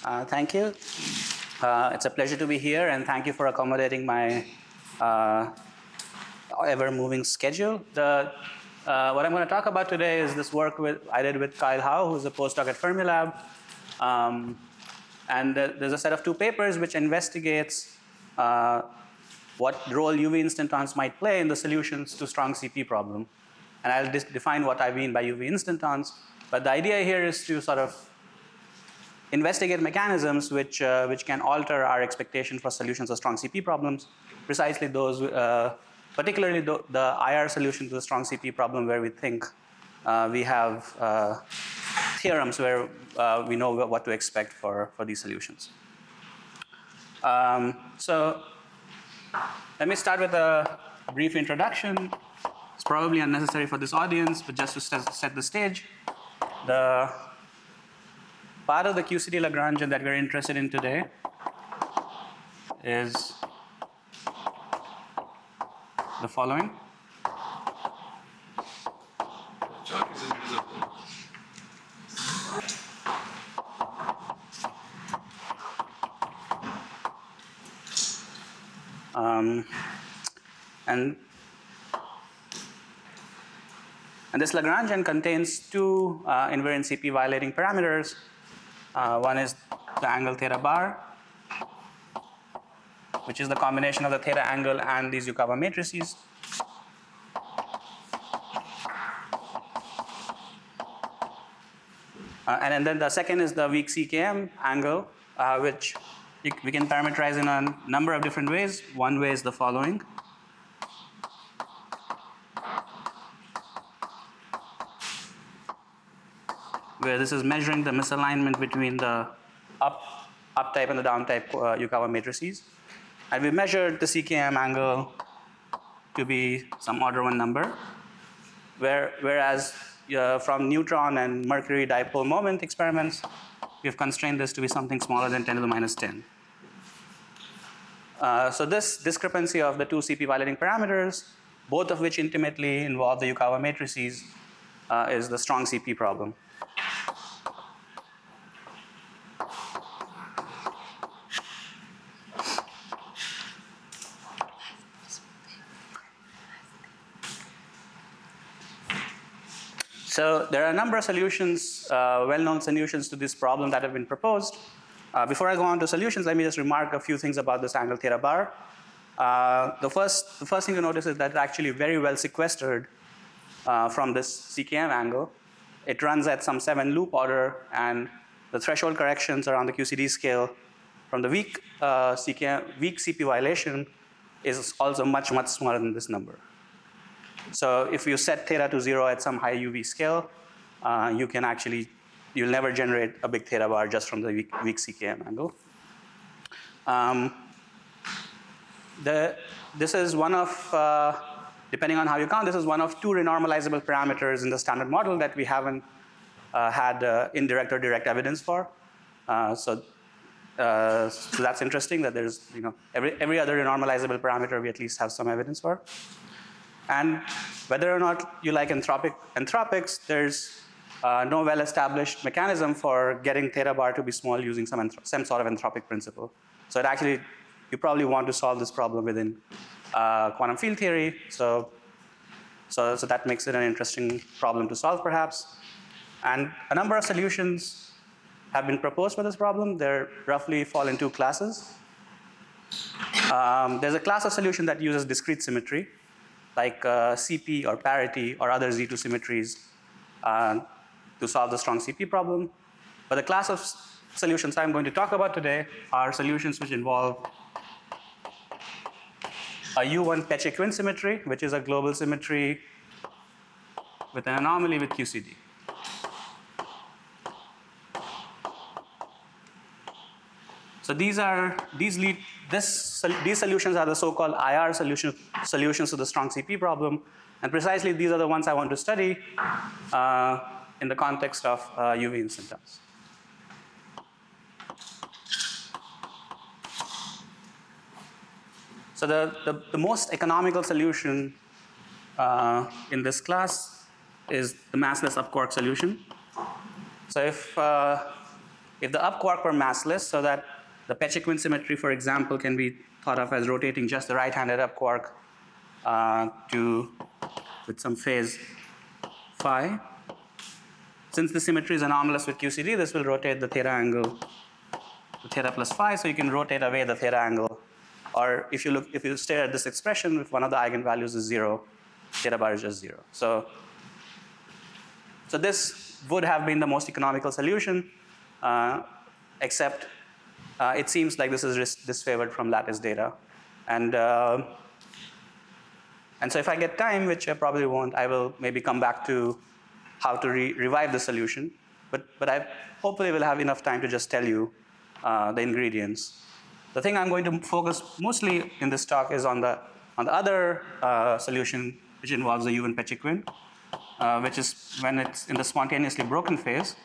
Thank you. It's a pleasure to be here, and thank you for accommodating my ever-moving schedule. What I'm going to talk about today is this work I did with Kyle Howe, who's a postdoc at Fermilab. And there's a set of 2 papers which investigates what role UV instantons might play in the solutions to strong CP problem. And I'll define what I mean by UV instantons. But the idea here is to sort of investigate mechanisms which can alter our expectation for solutions of strong CP problems, precisely those, particularly the IR solution to the strong CP problem where we think we have theorems where we know what to expect for these solutions. So let me start with a brief introduction. It's probably unnecessary for this audience, but just to set the stage. The part of the QCD Lagrangian that we're interested in today is the following. Chalk is invisible. And this Lagrangian contains 2 invariant CP violating parameters. One is the angle theta bar, which is the combination of the theta angle and these Yukawa matrices. And then the second is the weak CKM angle, which we can parameterize in a number of different ways. One way is the following. Where this is measuring the misalignment between the up type and the down type Yukawa matrices. And we measured the CKM angle to be some order 1 number, whereas from neutron and mercury dipole moment experiments, we've constrained this to be something smaller than 10 to the minus 10. So this discrepancy of the 2 CP violating parameters, both of which intimately involve the Yukawa matrices, is the strong CP problem. So there are a number of solutions, well-known solutions to this problem that have been proposed. Before I go on to solutions, let me just remark a few things about this angle theta bar. The first thing to notice is that it's actually very well sequestered from this CKM angle. It runs at some 7 loop order, and the threshold corrections around the QCD scale from the weak CP violation is also much, much smaller than this number. So if you set theta to 0 at some high UV scale, you'll never generate a big theta bar just from the weak CKM angle. This is one of, depending on how you count, this is one of 2 renormalizable parameters in the standard model that we haven't had indirect or direct evidence for. So that's interesting that there's, every other renormalizable parameter we at least have some evidence for. And whether or not you like anthropics, there's no well-established mechanism for getting theta bar to be small using some sort of anthropic principle. So you probably want to solve this problem within quantum field theory. So that makes it an interesting problem to solve, perhaps. And a number of solutions have been proposed for this problem. They roughly fall in 2 classes. There's a class of solution that uses discrete symmetry, like CP or parity or other Z2 symmetries to solve the strong CP problem. But the class of solutions I'm going to talk about today are solutions which involve a U1 Peccei-Quinn symmetry, which is a global symmetry with an anomaly with QCD. So these solutions are the so-called IR solutions to the strong CP problem, and precisely these are the ones I want to study in the context of UV instantons. So the most economical solution in this class is the massless upquark solution. So if if the up quark were massless, so that the Pechequin symmetry, for example, can be thought of as rotating just the right-handed up quark with some phase phi. Since the symmetry is anomalous with QCD, this will rotate the theta angle to theta plus phi, so you can rotate away the theta angle. Or if you stare at this expression, if one of the eigenvalues is 0, theta bar is just 0. So this would have been the most economical solution, except it seems like this is disfavored from lattice data. And so if I get time, which I probably won't, I will maybe come back to how to revive the solution. But I hopefully will have enough time to just tell you the ingredients. The thing I'm going to focus mostly in this talk is on the other solution, which involves the Yuvan Pechequin, which is when it's in the spontaneously broken phase.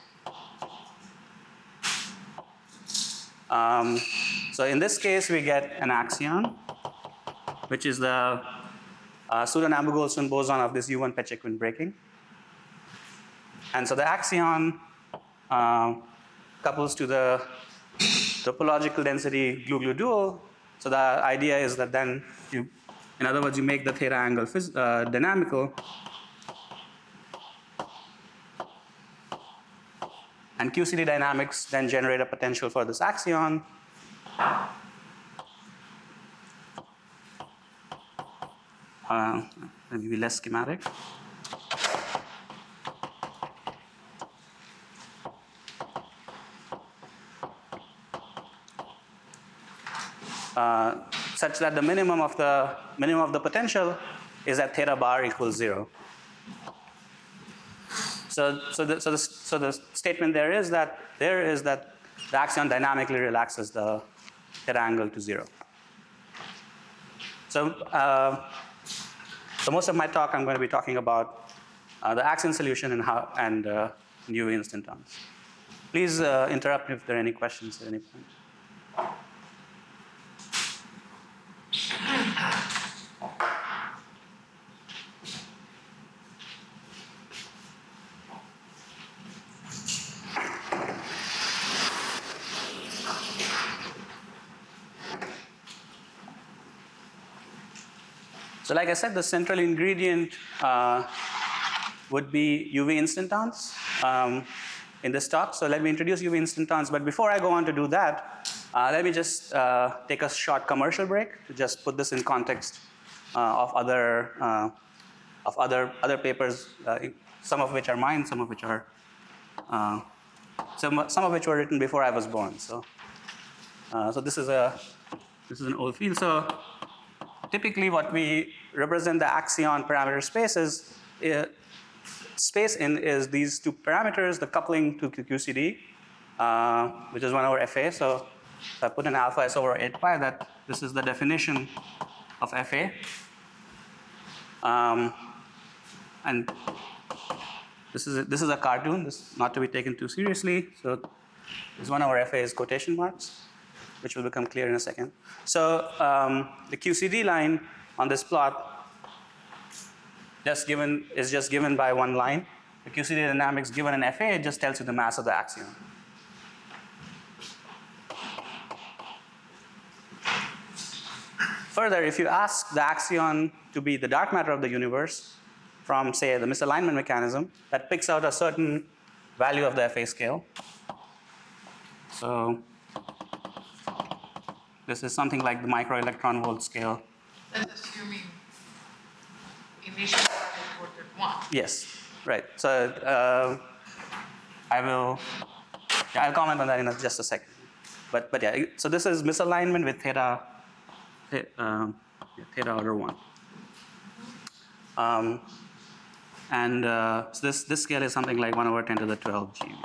So in this case, we get an axion, which is the pseudo-Nambu-Goldstone boson of this Yuvan Pechequin breaking. And so the axion couples to the topological density glue-glue dual. So the idea is that then in other words, you make the theta angle dynamical. And QCD dynamics then generate a potential for this axion. Let me be less schematic. Such that the minimum of the potential is at theta bar equals 0. So the statement there is that the axion dynamically relaxes the theta angle to 0. So most of my talk I'm going to be talking about the axion solution and UV instantons. Please interrupt me if there are any questions at any point. So like I said, the central ingredient would be UV instantons in this talk. So let me introduce UV instantons. But before I go on to do that, let me just take a short commercial break to just put this in context of other papers, some of which are mine, some of which are some of which were written before I was born. So this is an old field. So typically, what we represent the axion parameter spaces space in is these two parameters, the coupling to QCD, which is 1 over FA. So if I put an alpha S over 8 pi, that this is the definition of FA. And this is a cartoon. This is not to be taken too seriously. So this 1 over FA is quotation marks, which will become clear in a second. So the QCD line on this plot is just given by one line. The QCD dynamics given in FA, it just tells you the mass of the axion. Further, if you ask the axion to be the dark matter of the universe from, say, the misalignment mechanism, that picks out a certain value of the FA scale. So this is something like the microelectron volt scale. That's assuming initial target ordered 1. Yes, right. So I'll comment on that in just a second. But yeah, so this is misalignment with theta order 1. So this scale is something like 1 over 10 to the 12 GeV.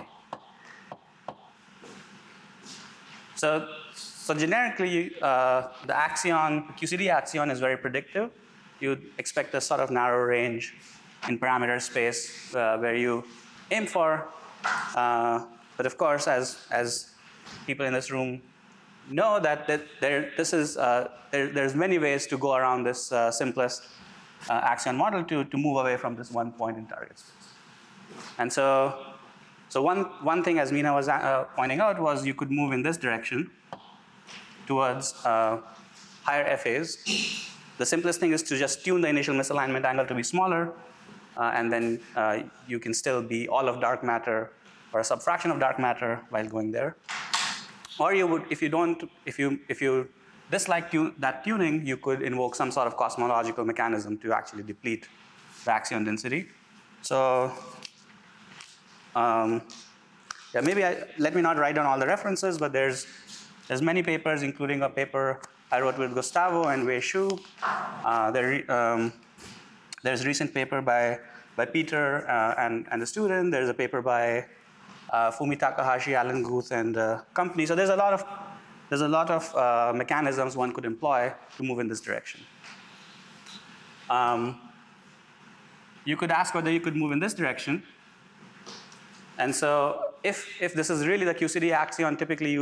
So generically, the axion, QCD axion is very predictive. You'd expect a sort of narrow range in parameter space where you aim for. But of course, as people in this room know, that there's many ways to go around this simplest axion model to move away from this one point in target space. And so So one thing, as Meena was pointing out, was you could move in this direction towards higher FAs. The simplest thing is to just tune the initial misalignment angle to be smaller, and then you can still be all of dark matter or a subfraction of dark matter while going there. Or you would, if you dislike that tuning, you could invoke some sort of cosmological mechanism to actually deplete the axion density. So yeah, maybe let me not write down all the references, but there's many papers, including a paper I wrote with Gustavo and Wei Shu. There's a recent paper by Peter and a student. There's a paper by Fumi Takahashi, Alan Guth, and company. So there's a lot of mechanisms one could employ to move in this direction. You could ask whether you could move in this direction. And so if this is really the QCD axion, typically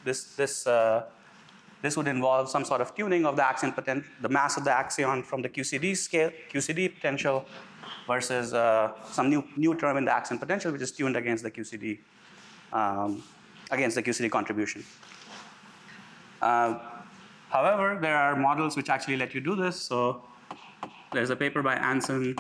this would involve some sort of tuning of the axion the mass of the axion from the QCD scale, QCD potential, versus some new term in the axion potential, which is tuned against the QCD contribution. However, there are models which actually let you do this. So there's a paper by Anson.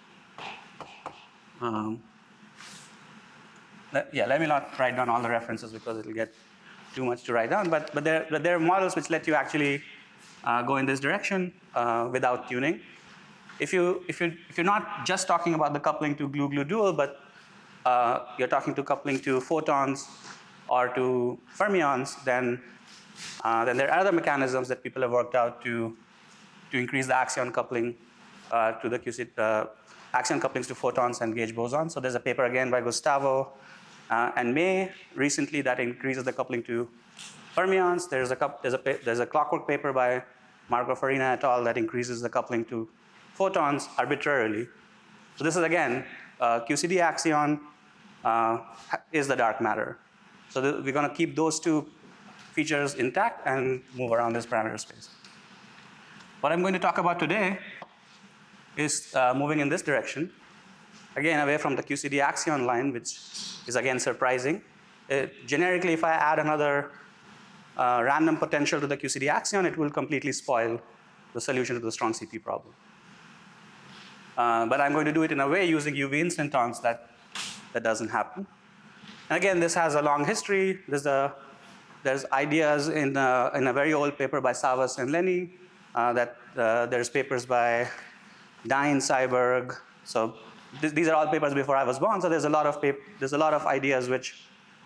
Let me not write down all the references because it'll get too much to write down. But there are models which let you actually go in this direction without tuning. If you're not just talking about the coupling to glue-glue dual, but you're talking to coupling to photons or to fermions, then there are other mechanisms that people have worked out to increase the axion coupling to the QCD, axion couplings to photons and gauge bosons. So there's a paper again by Gustavo and May recently that increases the coupling to fermions. There's a clockwork paper by Marco Farina et al. That increases the coupling to photons arbitrarily. So this is again, QCD axion is the dark matter. So we're going to keep those two features intact and move around this parameter space. What I'm going to talk about today is moving in this direction. Again, away from the QCD axion line, which is again surprising. Generically, if I add another random potential to the QCD axion, it will completely spoil the solution to the strong CP problem. But I'm going to do it in a way using UV instantons that doesn't happen. And again, this has a long history. There's ideas in a very old paper by Savas and Lenny. There's papers by Dine, Seiberg. So these are all papers before I was born. So there's a lot of ideas which,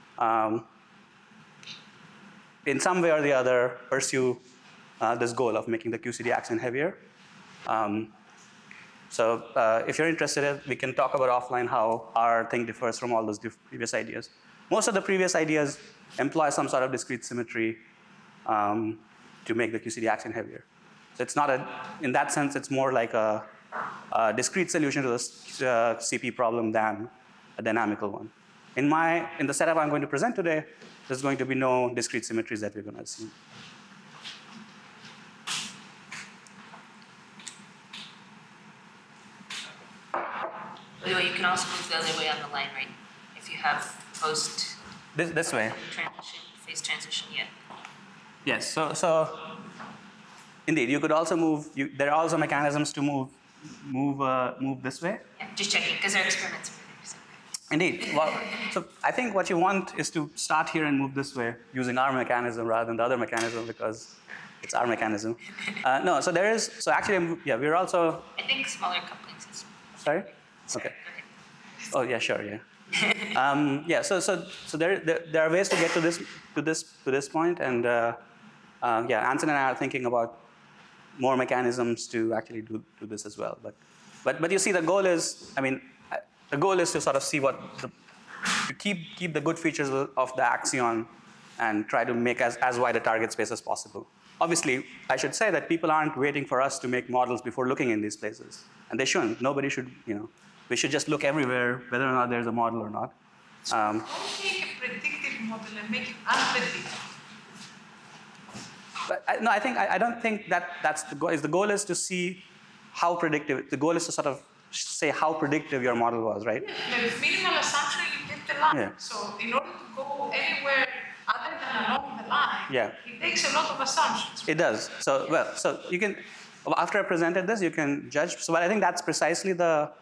in some way or the other, pursue this goal of making the QCD axion heavier. So if you're interested, we can talk about offline how our thing differs from all those previous ideas. Most of the previous ideas employ some sort of discrete symmetry to make the QCD axion heavier. So it's not in that sense, it's more like a discrete solution to the CP problem than a dynamical one. In the setup I'm going to present today, there's going to be no discrete symmetries that we're going to see. By the way, you can also move the other way on the line, right? If you have post this way. transition, phase transition, yeah. Yes. So indeed, you could also move. There are also mechanisms to move this way. Yeah, just checking because our experiments are there. So. Indeed. Well, so I think what you want is to start here and move this way using our mechanism rather than the other mechanism because it's our mechanism. No. So there is. So actually, yeah, we're also. I think smaller couplings is. Sorry. Sorry, Okay. go ahead. Oh yeah, sure, yeah. Yeah. So there are ways to get to this point, and yeah, Anson and I are thinking about more mechanisms to actually do this as well. But you see, the goal is, the goal is to sort of see to keep the good features of the axion and try to make as wide a target space as possible. Obviously, I should say that people aren't waiting for us to make models before looking in these places, and they shouldn't. Nobody should, we should just look everywhere, whether or not there's a model or not. Don't take a predictive model and make it unpredictable. But I don't think that's the goal. The goal is to see how predictive. The goal is to sort of say how predictive your model was, right? With minimal assumption, you get the line. Yeah. So in order to go anywhere other than along the line, Yeah. it takes a lot of assumptions. It does. So, well, so you can, after I presented this, you can judge. So, well, I think that's precisely the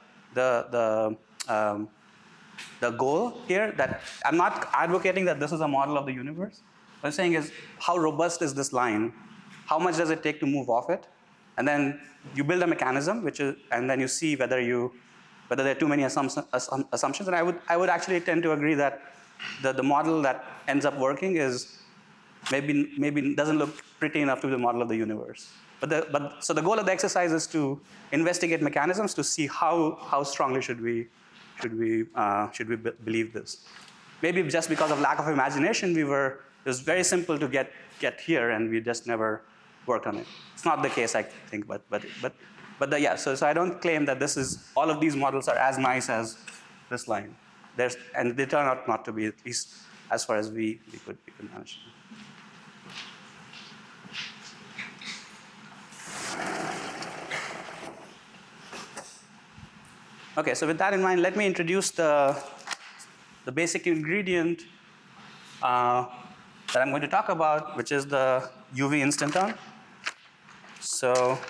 goal here. That I'm not advocating that this is a model of the universe. What I'm saying is, how robust is this line? How much does it take to move off it? And then you build a mechanism, and then you see whether there are too many assumptions. And I would actually tend to agree that the model that ends up working is maybe doesn't look pretty enough to be the model of the universe. So the goal of the exercise is to investigate mechanisms to see how strongly should we believe this. Maybe just because of lack of imagination, it was very simple to get here, and we just never worked on it. It's not the case, I think, yeah. So I don't claim that all of these models are as nice as this line. And they turn out not to be, at least as far as we could manage. Okay, so with that in mind, let me introduce the basic ingredient that I'm going to talk about, which is the UV instanton. So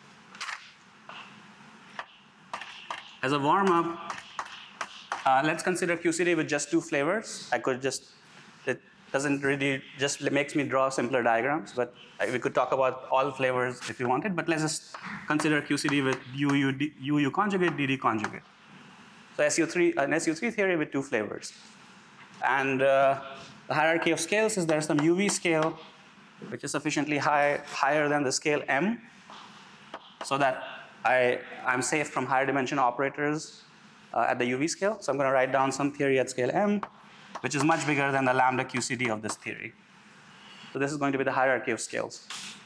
as a warm-up, let's consider QCD with just 2 flavors. It doesn't really, just makes me draw simpler diagrams, but we could talk about all flavors if you wanted, but let's just consider QCD with UU conjugate, DD conjugate. So an SU3 theory with 2 flavors. And the hierarchy of scales is there's some UV scale, which is sufficiently higher than the scale M, so that I'm safe from higher dimension operators at the UV scale. So I'm going to write down some theory at scale M, which is much bigger than the lambda QCD of this theory. So this is going to be the hierarchy of scales.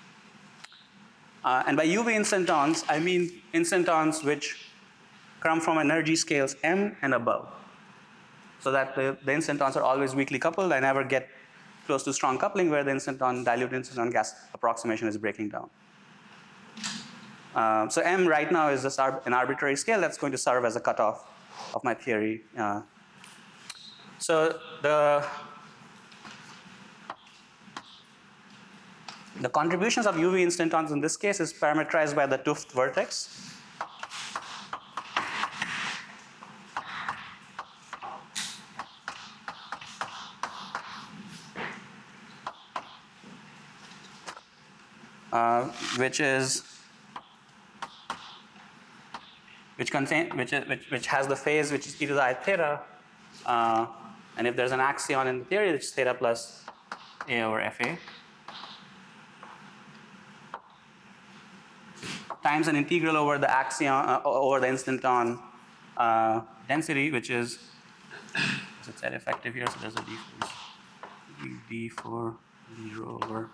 And by UV instantons, I mean instantons which come from energy scales M and above. So that the instantons are always weakly coupled. I never get close to strong coupling where the dilute instanton gas approximation is breaking down. So M right now is just an arbitrary scale that's going to serve as a cutoff of my theory. So the contributions of UV instantons in this case is parameterized by the 't Hooft vertex. Which has the phase which is e to the I theta, and if there's an axion in the theory, it's theta plus A over Fa, times an integral over the axion over the instanton density, which is it's at effective here, so there's a d for d rho over.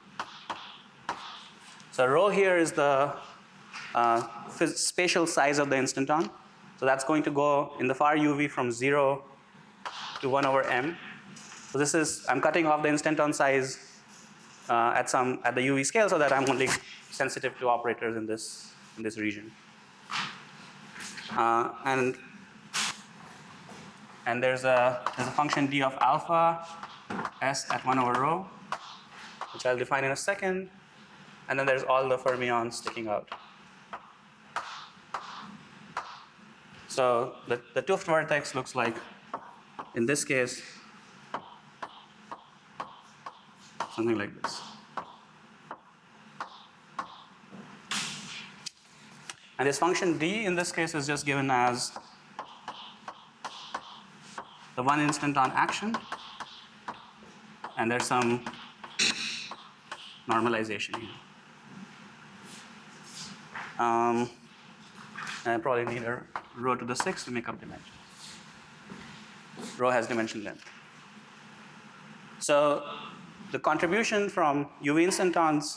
So rho here is the spatial size of the instanton. So that's going to go in the far UV from 0 to 1 over m. So this is, I'm cutting off the instanton size at the UV scale so that I'm only sensitive to operators in this region. And there's a function d of alpha s at 1 over rho, which I'll define in a second. And then there's all the fermions sticking out. So the 't Hooft vertex looks like, in this case, something like this. And this function d in this case is just given as the one instanton action, and there's some normalization here. I probably need a rho to the 6 to make up dimension. Rho has dimension length. So the contribution from UV instantons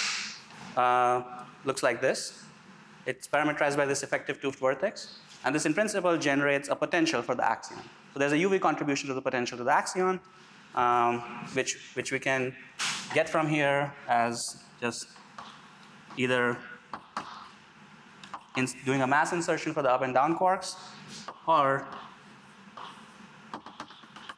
looks like this. It's parameterized by this effective 't Hooft vertex. And this in principle generates a potential for the axion. So there's a UV contribution to the potential to the axion, which we can get from here as just either doing a mass insertion for the up and down quarks, or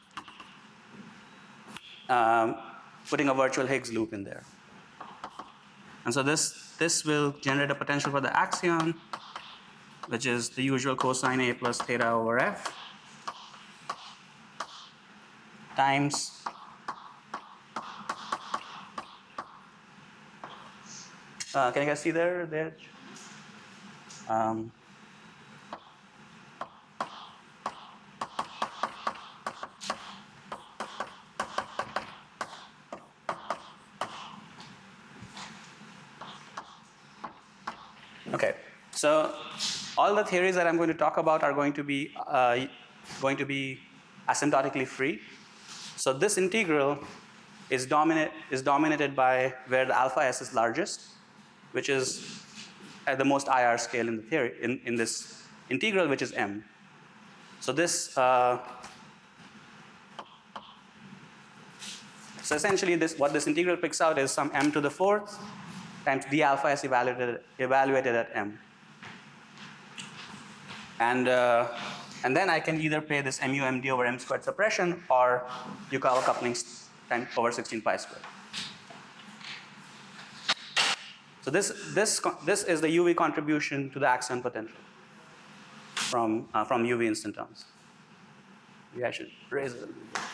putting a virtual Higgs loop in there. And so this will generate a potential for the axion, which is the usual cosine A plus theta over F times can you guys see there? Okay, so all the theories that I'm going to talk about are going to be asymptotically free. So this integral is dominated by where the alpha s is largest, which is at the most IR scale in the theory in this integral, which is m. So this so essentially what this integral picks out is some m to the fourth times d alpha s evaluated at m. And then I can either pay this mu md over m squared suppression or Yukawa couplings times over 16 pi squared. So this is the UV contribution to the axion potential from UV instantons. Maybe I should raise it a little bit.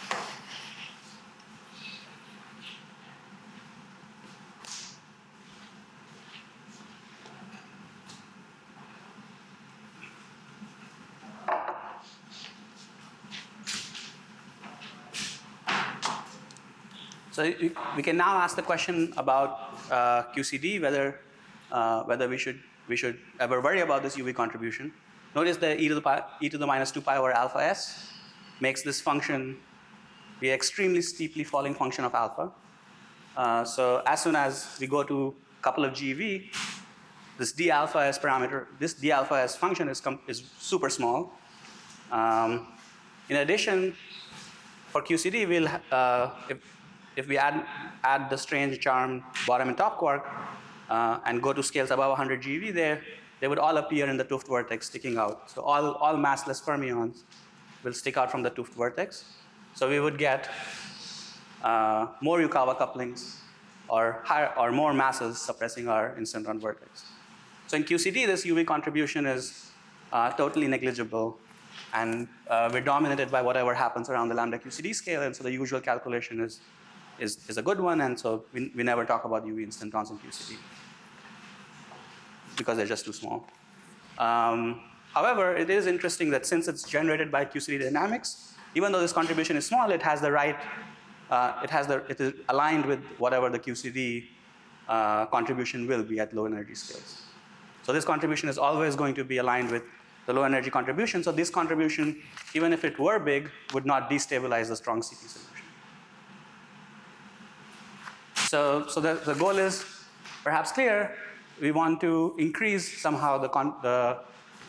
So we can now ask the question about QCD, whether we should ever worry about this UV contribution. Notice that e to the minus 2 pi over alpha s makes this function be an extremely steeply falling function of alpha. So as soon as we go to a couple of GeV, this d alpha s parameter, this d alpha s function is super small. In addition, for QCD, we'll if we add the strange charm bottom and top quark and go to scales above 100 GeV there, they would all appear in the 't Hooft vortex sticking out. So all massless fermions will stick out from the 't Hooft vortex. So we would get more Yukawa couplings or more masses suppressing our instantron vortex. So in QCD, this UV contribution is totally negligible, and we're dominated by whatever happens around the lambda QCD scale, and so the usual calculation is a good one, and so we never talk about UV instantrons in QCD because they're just too small. However, it is interesting that since it's generated by QCD dynamics, even though this contribution is small, it has the right, it is aligned with whatever the QCD contribution will be at low energy scales. So this contribution is always going to be aligned with the low energy contribution. So this contribution, even if it were big, would not destabilize the strong CP solution. So the goal is perhaps clear. We want to increase somehow the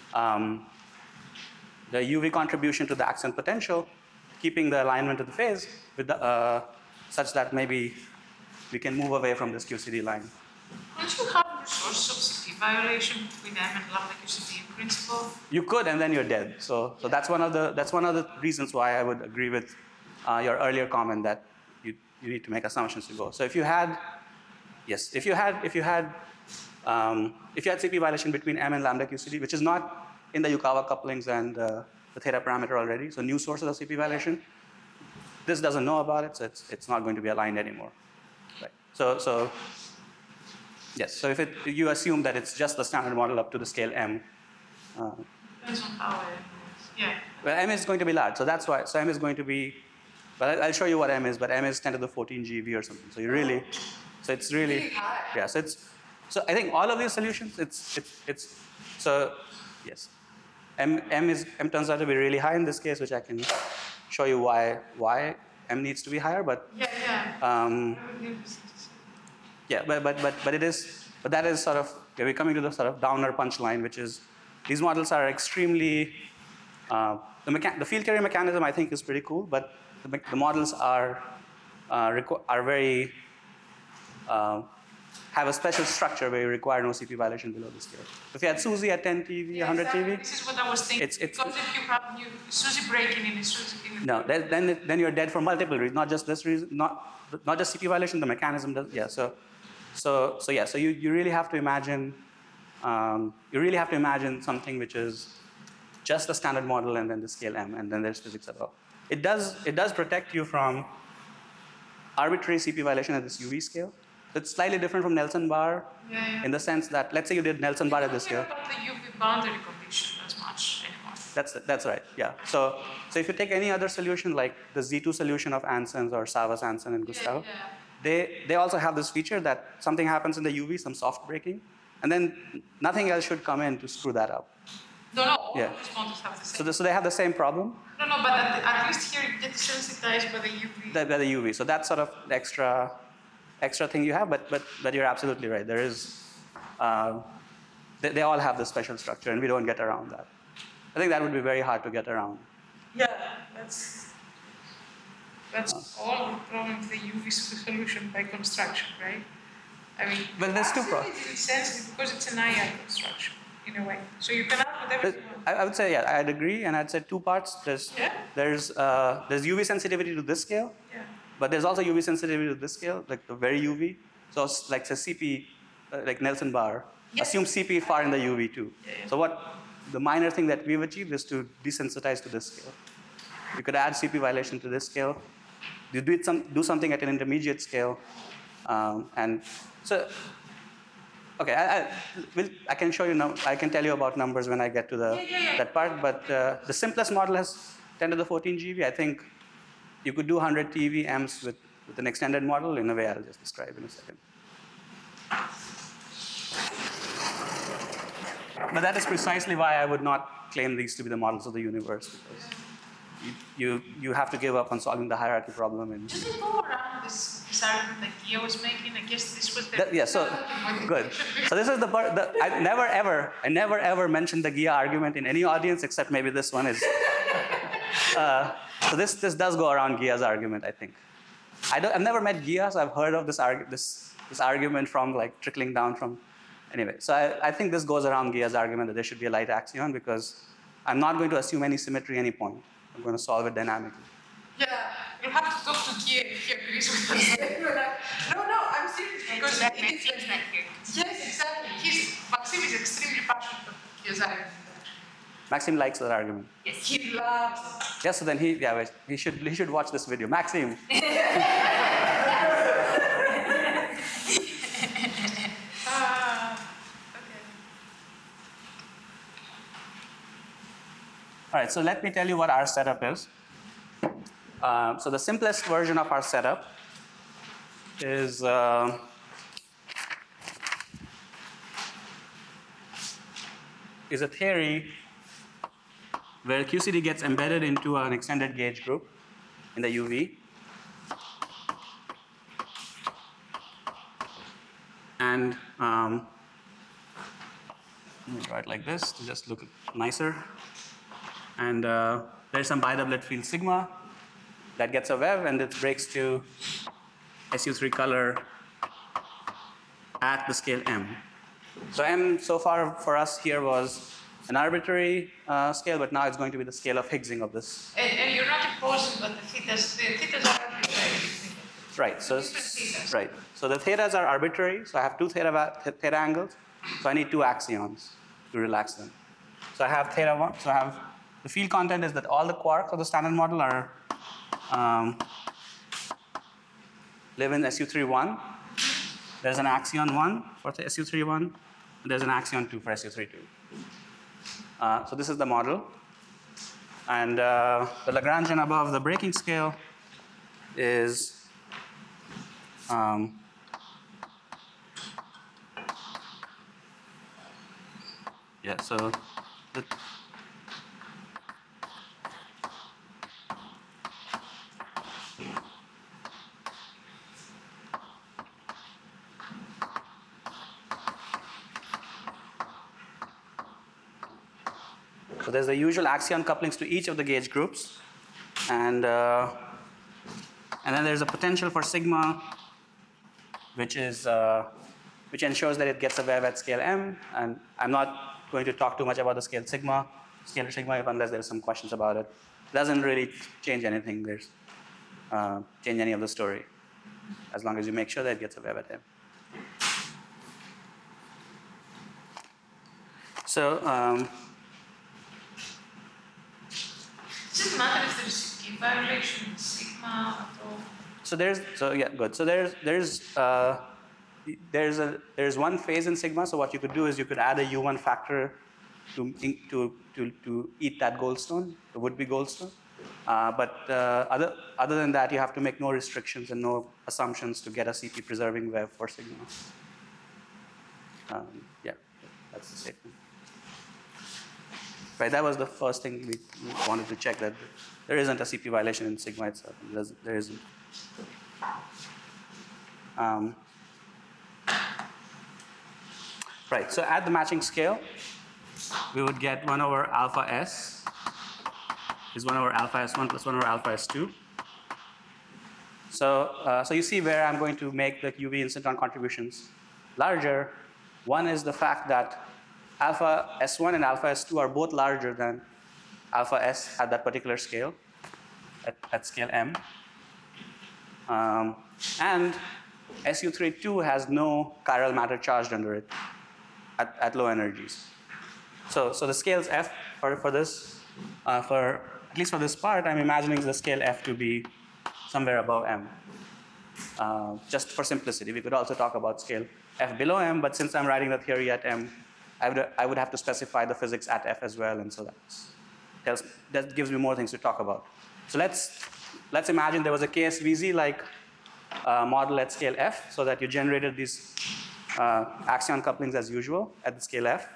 UV contribution to the axion potential, keeping the alignment of the phase with the, such that maybe we can move away from this QCD line. Don't you have resources of CP violation between M and lambda QCD in principle? You could, and then you're dead. So that's one of the reasons why I would agree with your earlier comment that you need to make assumptions to go. So if you had, yes, if you had CP violation between M and lambda QCD, which is not in the Yukawa couplings and the theta parameter already, so new sources of CP violation, this doesn't know about it, so it's not going to be aligned anymore. Right. So yes, so if you assume that it's just the standard model up to the scale M. Depends on how it is. Yeah. Well, M is going to be large, so that's why. So M is going to be, well, I'll show you what M is, but M is 10 to the 14 GeV or something. So you really, so it's really high. Yeah, so I think all of these solutions, so yes. M turns out to be really high in this case, which I can show you why M needs to be higher, but yeah, but that is sort of, we're coming to the sort of downer punchline, which is these models are extremely, the field theory mechanism I think is pretty cool, but the models are very have a special structure where you require no CP violation below the scale. If you had SUSY at 10 TeV, 100 exactly. TeV, This is what I was thinking. It's- because if you have new SUSY breaking in a SUSY in no, then you're dead for multiple reasons, not just this reason, not just CP violation, the mechanism does, yeah. So you really have to imagine, something which is just the standard model and then the scale M, and then there's physics above. It does protect you from arbitrary CP violation at this UV scale. It's slightly different from Nelson bar in the sense that, let's say you did Nelson bar at this scale. About the UV boundary condition as much anymore. That's right, yeah. So if you take any other solution like the Z2 solution of Anson's or Savas, Anson, and Gustav, they also have this feature that something happens in the UV, some soft breaking, and then nothing else should come in to screw that up. No, all these models have the same. So they have the same problem. No, but at least here it gets sensitized by the UV. By the UV. So that's sort of the extra thing you have, but you're absolutely right. There is, they all have this special structure, and we don't get around that. I think that would be very hard to get around. Yeah, that's all the problem with the UV solution by construction, right? I mean, well, there's two problems. It's insensitive because it's an IR construction in a way. So you can have whatever you want. I would say, yeah, I'd agree, and I'd say two parts. There's UV sensitivity to this scale. Yeah. But there's also UV sensitivity to this scale, like the very UV. So like say CP, like Nelson bar, assume CP far in the UV too. So the minor thing that we've achieved is to desensitize to this scale. You could add CP violation to this scale. You do something at an intermediate scale. And so, okay, I can show you now, I can tell you about numbers when I get to that part, but the simplest model has 10 to the 14 GeV. I think you could do 100 TeV amps with an extended model in a way I'll just describe in a second. But that is precisely why I would not claim these to be the models of the universe, because you have to give up on solving the hierarchy problem. And Just to go around this argument that Gia was making, I guess this was the... yeah, so good. So this is the part that I never ever mentioned the Gia argument in any audience except maybe this one is. So this does go around Gia's argument, I think. I've never met Gia, so I've heard of this argument from like trickling down from. Anyway, so I think this goes around Gia's argument that there should be a light axion because I'm not going to assume any symmetry any point. I'm going to solve it dynamically. Yeah, you'll have to talk to Gia if he agrees with us. No, I'm serious because that Maxime's not here. Yes, exactly. Maxime is extremely passionate about Gia's argument. Maxime likes that argument. Yes. He loves it. Yes, so then he should watch this video. Maxime. All right, so let me tell you what our setup is. So the simplest version of our setup is a theory where QCD gets embedded into an extended gauge group in the UV. And let me draw it like this to just look nicer. And there's some bidoublet field sigma that gets a web and it breaks to SU3 color at the scale M. So M so far for us here was an arbitrary scale, but now it's going to be the scale of Higgsing of this. And you're not imposing that the thetas are arbitrary. Right. So the thetas are arbitrary. So I have two theta angles. So I need two axions to relax them. So I have theta 1. So I have the field content is that all the quarks of the standard model are live in SU31. There's an axion 1 for the SU31. There's an axion 2 for SU32. So this is the model. And the Lagrangian above the breaking scale is so so there's the usual axion couplings to each of the gauge groups, and then there's a potential for sigma, which is which ensures that it gets a wave at scale m. And I'm not going to talk too much about the scale sigma, scalar sigma, unless there's some questions about it. It doesn't really change anything. Change any of the story, as long as you make sure that it gets a wave at m. So Does it matter if there's a scheme violation in sigma at all? There's one phase in sigma. So what you could do is you could add a U1 factor to eat that goldstone, the would-be goldstone. But other than that, you have to make no restrictions and no assumptions to get a CP preserving wave for sigma. Yeah, that's the statement. Right, that was the first thing we wanted to check, that there isn't a CP violation in sigma itself. There isn't. Right, so at the matching scale, we would get 1 over alpha s is 1 over alpha s1 plus 1 over alpha s2. So you see where I'm going to make the UV instanton contributions larger. One is the fact that alpha s1 and alpha s2 are both larger than alpha s at that particular scale, at scale m. And SU32 has no chiral matter charged under it at low energies. So the scales f for this, at least for this part, I'm imagining the scale f to be somewhere above m. Just for simplicity, we could also talk about scale f below m, but since I'm writing the theory at m, I would have to specify the physics at f as well, and so that gives me more things to talk about. So let's imagine there was a KSVZ like model at scale f, so that you generated these axion couplings as usual at the scale f.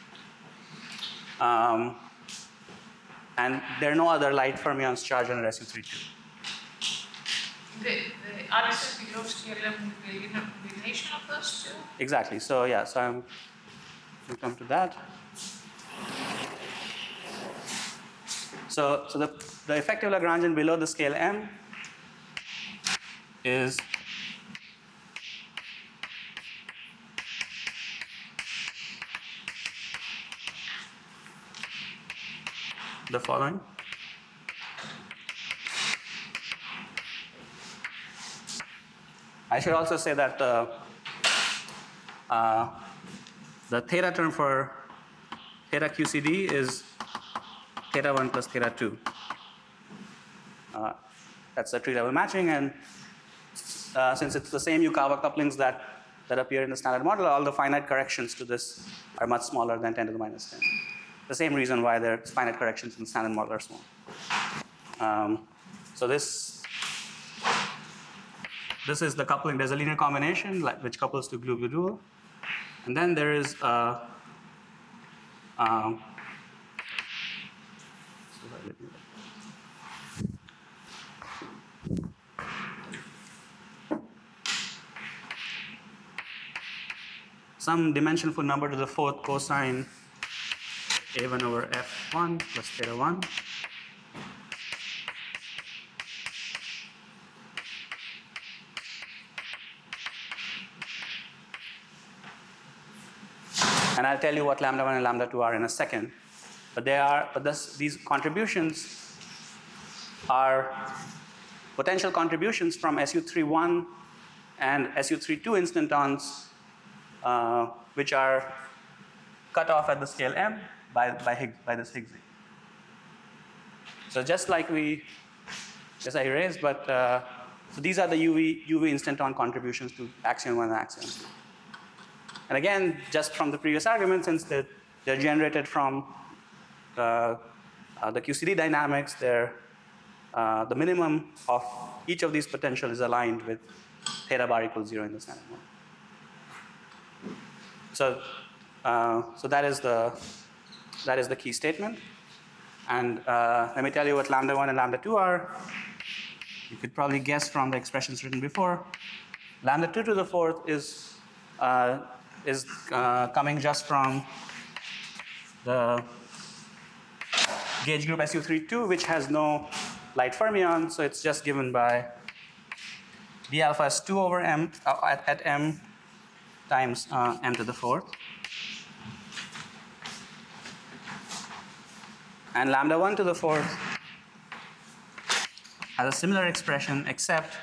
And there are no other light fermions charged under SU32. The RSS below scale m would be a linear combination of those two? Exactly. So yeah, so we'll come to that. So the effective Lagrangian below the scale m is the following. I should also say that the theta term for theta QCD is theta 1 plus theta 2. That's the tree level matching, and since it's the same Yukawa couplings that appear in the standard model, all the finite corrections to this are much smaller than 10 to the minus 10. The same reason why there's finite corrections in the standard model are small. So this is the coupling. There's a linear combination which couples to glue dual, and then there is some dimensionful number to the fourth cosine A1 over F1 plus theta 1. And I'll tell you what lambda 1 and lambda 2 are in a second. But these contributions are potential contributions from SU31 and SU32 instantons, which are cut off at the scale m by this Higgsing. So just like I erased, but so these are the UV instanton contributions to axion 1 and axion 2. And again, just from the previous argument, since they're generated from the QCD dynamics, the minimum of each of these potential is aligned with theta bar equals 0 in the standard model. So that is the key statement. And let me tell you what lambda 1 and lambda 2 are. You could probably guess from the expressions written before. Lambda 2 to the fourth is coming just from the gauge group SU32, which has no light fermion, so it's just given by d alpha s2 over m at m times m to the fourth. And lambda 1 to the fourth has a similar expression, except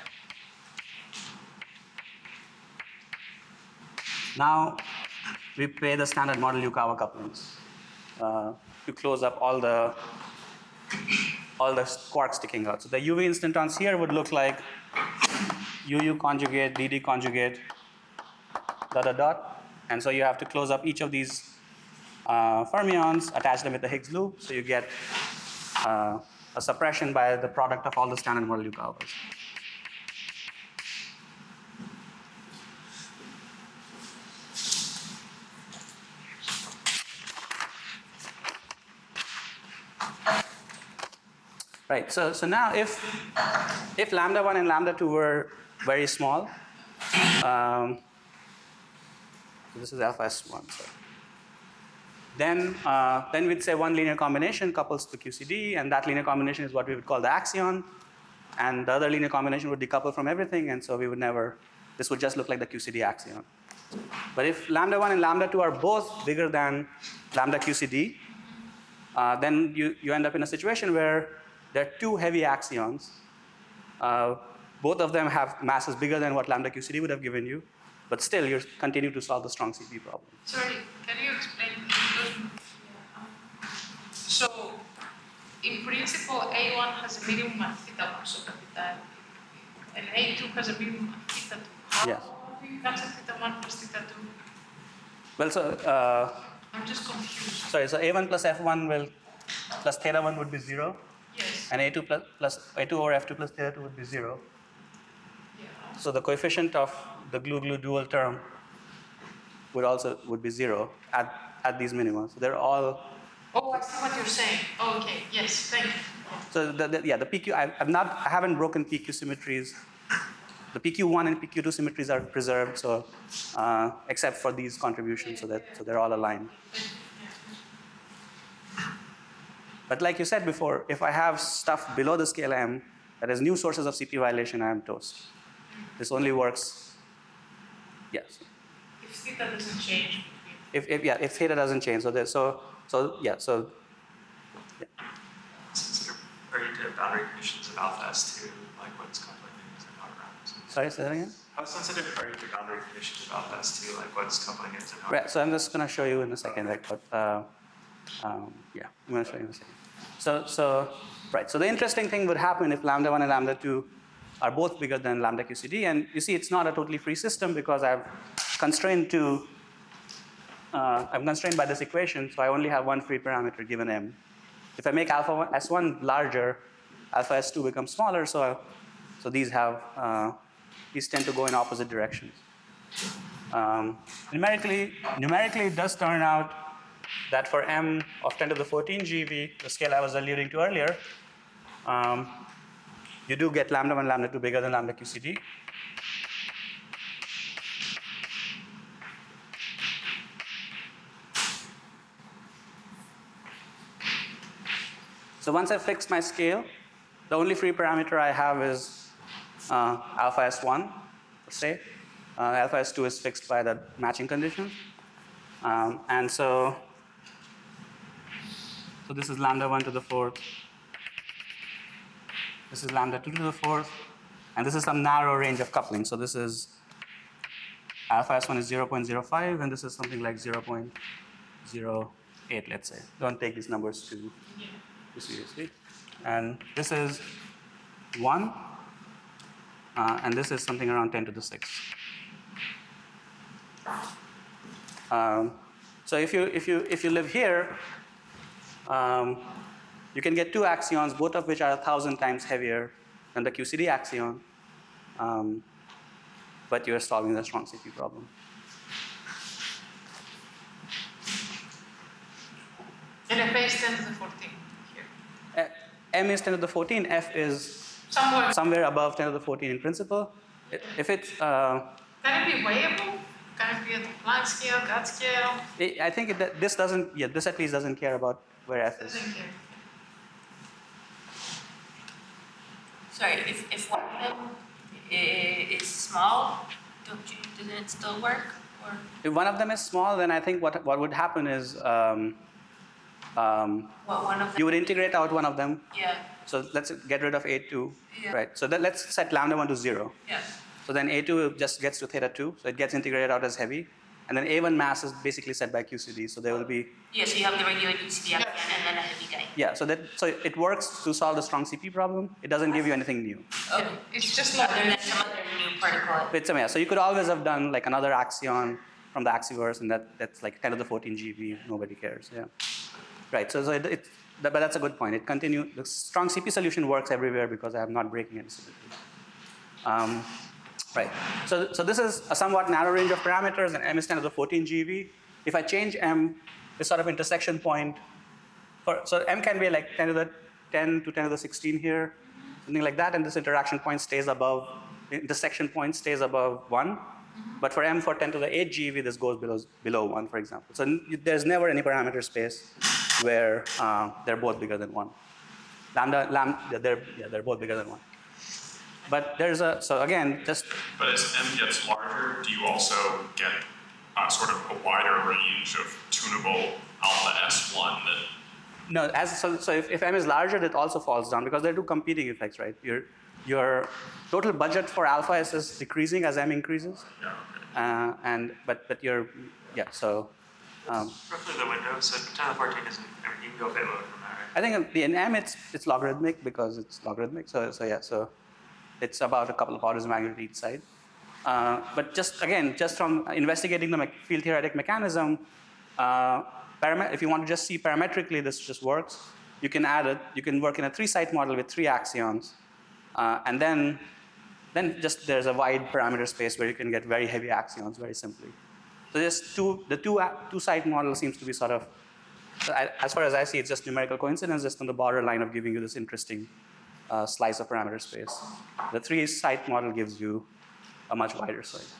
now we pay the standard model Yukawa couplings to close up all the quarks sticking out. So the UV instantons here would look like UU conjugate, DD conjugate, dot, dot, dot. And so you have to close up each of these fermions, attach them with the Higgs loop, so you get a suppression by the product of all the standard model Yukawas. Right, so now if lambda 1 and lambda 2 were very small, so this is alpha S1, sorry. Then we'd say one linear combination couples to QCD, and that linear combination is what we would call the axion, and the other linear combination would decouple from everything, and so we would never, this would just look like the QCD axion. But if lambda 1 and lambda 2 are both bigger than lambda QCD, then you end up in a situation where there are two heavy axions. Both of them have masses bigger than what lambda QCD would have given you, but still you continue to solve the strong CP problem. Sorry, can you explain? So, in principle, A1 has a minimum at theta 1, so capital, and A2 has a minimum at theta 2. How Yes. do you cancel theta 1 plus theta 2? Well, so I'm just confused. sorry, so A1 plus F1 will plus theta 1 would be 0, Yes. and A2 plus A2 over F2 plus theta 2 would be 0. Yeah. So the coefficient of the glue-glue dual term would be 0 at these minima. So they're all. Oh, I see what you're saying. Oh, okay. Yes. Thank you. So the PQ I haven't broken PQ symmetries. The PQ1 and PQ2 symmetries are preserved. So except for these contributions, so they're all aligned. But like you said before, if I have stuff below the scale m that has new sources of CP violation, I am toast. This only works. Yes. If theta doesn't change. If theta doesn't change, Since are you to boundary conditions of alpha S2, like what's coupling is and how it rounds? Sorry, say that again? How sensitive are you to boundary conditions of alpha S2, like what's coupling is and how Right, so I'm just going to show you in a second, right? But I'm going to show you in a second. So the interesting thing would happen if lambda 1 and lambda 2 are both bigger than lambda QCD, and you see it's not a totally free system because I'm constrained by this equation, so I only have one free parameter given m. If I make alpha S1 larger, alpha S2 becomes smaller, so these tend to go in opposite directions. Numerically, it does turn out that for m of 10 to the 14 GeV, the scale I was alluding to earlier, you do get lambda 1, lambda 2 bigger than lambda QCD. So once I fix my scale, the only free parameter I have is alpha S1, let's say. Alpha S2 is fixed by the matching condition. And so this is lambda 1 to the 4th. This is lambda 2 to the 4th. And this is some narrow range of coupling. So this is alpha S1 is 0.05, and this is something like 0.08, let's say. Don't take these numbers too seriously. And this is 1, and this is something around 10 to the 6th. So if you live here, you can get two axions, both of which are 1,000 times heavier than the QCD axion, but you're solving the strong CP problem. And F is 10 to the 14 here. M is 10 to the 14, F is Somewhere. somewhere above 10 to the 14 in principle. If it's, Can it be weighable? Can it be at the Planck scale, that scale? I think this doesn't, this at least doesn't care about where F is. Doesn't care. Sorry, if one of them is small, doesn't it still work? Or If one of them is small, then I think what would happen is what one of them? you would integrate out one of them. Yeah, So let's get rid of A2, Yeah. right? So let's set lambda 1 to 0. yeah. So then A2 just gets to theta 2, so it gets integrated out as heavy. And then A1 mass is basically set by QCD, so there will be, Yeah, so you have the regular QCD and then a heavy guy. yeah, so it works to solve the strong CP problem. It doesn't give you anything new. Okay. It's just Other like than some other new particle. Yeah, so you could always have done like another axion from the Axiverse, and that's like 10 to the 14 GeV, nobody cares, yeah. Right, so but that's a good point. The strong CP solution works everywhere because I am not breaking any symmetry. Right, so this is a somewhat narrow range of parameters, and M is 10 to the 14 GeV. If I change M, this sort of intersection point, so M can be like 10 to the 10 to 10 to the 16 here, something like that, and this interaction point stays above, intersection point stays above 1. But for M for 10 to the 8 GeV, this goes below 1, for example. So there's never any parameter space where they're both bigger than 1. They're both bigger than 1. But so again, just. But as M gets larger, do you also get sort of a wider range of tunable alpha S1 that? No, so if M is larger, that also falls down because there are two competing effects, right? Your total budget for alpha S is decreasing as M increases. Yeah, okay. So. Roughly the window, so 10 to the 14 isn't, you can go a bit lower from that, right? I think in M it's logarithmic because it's logarithmic. So it's about a couple of orders of magnitude each side. But just from investigating the field theoretic mechanism, if you want to just see parametrically this just works, you can add it. You can work in a 3-site model with 3 axions, and then just there's a wide parameter space where you can get very heavy axions very simply. So the two-site model seems to be sort of, as far as I see, it's just numerical coincidence, just on the borderline of giving you this interesting slice of parameter space. The 3-site model gives you a much wider slice.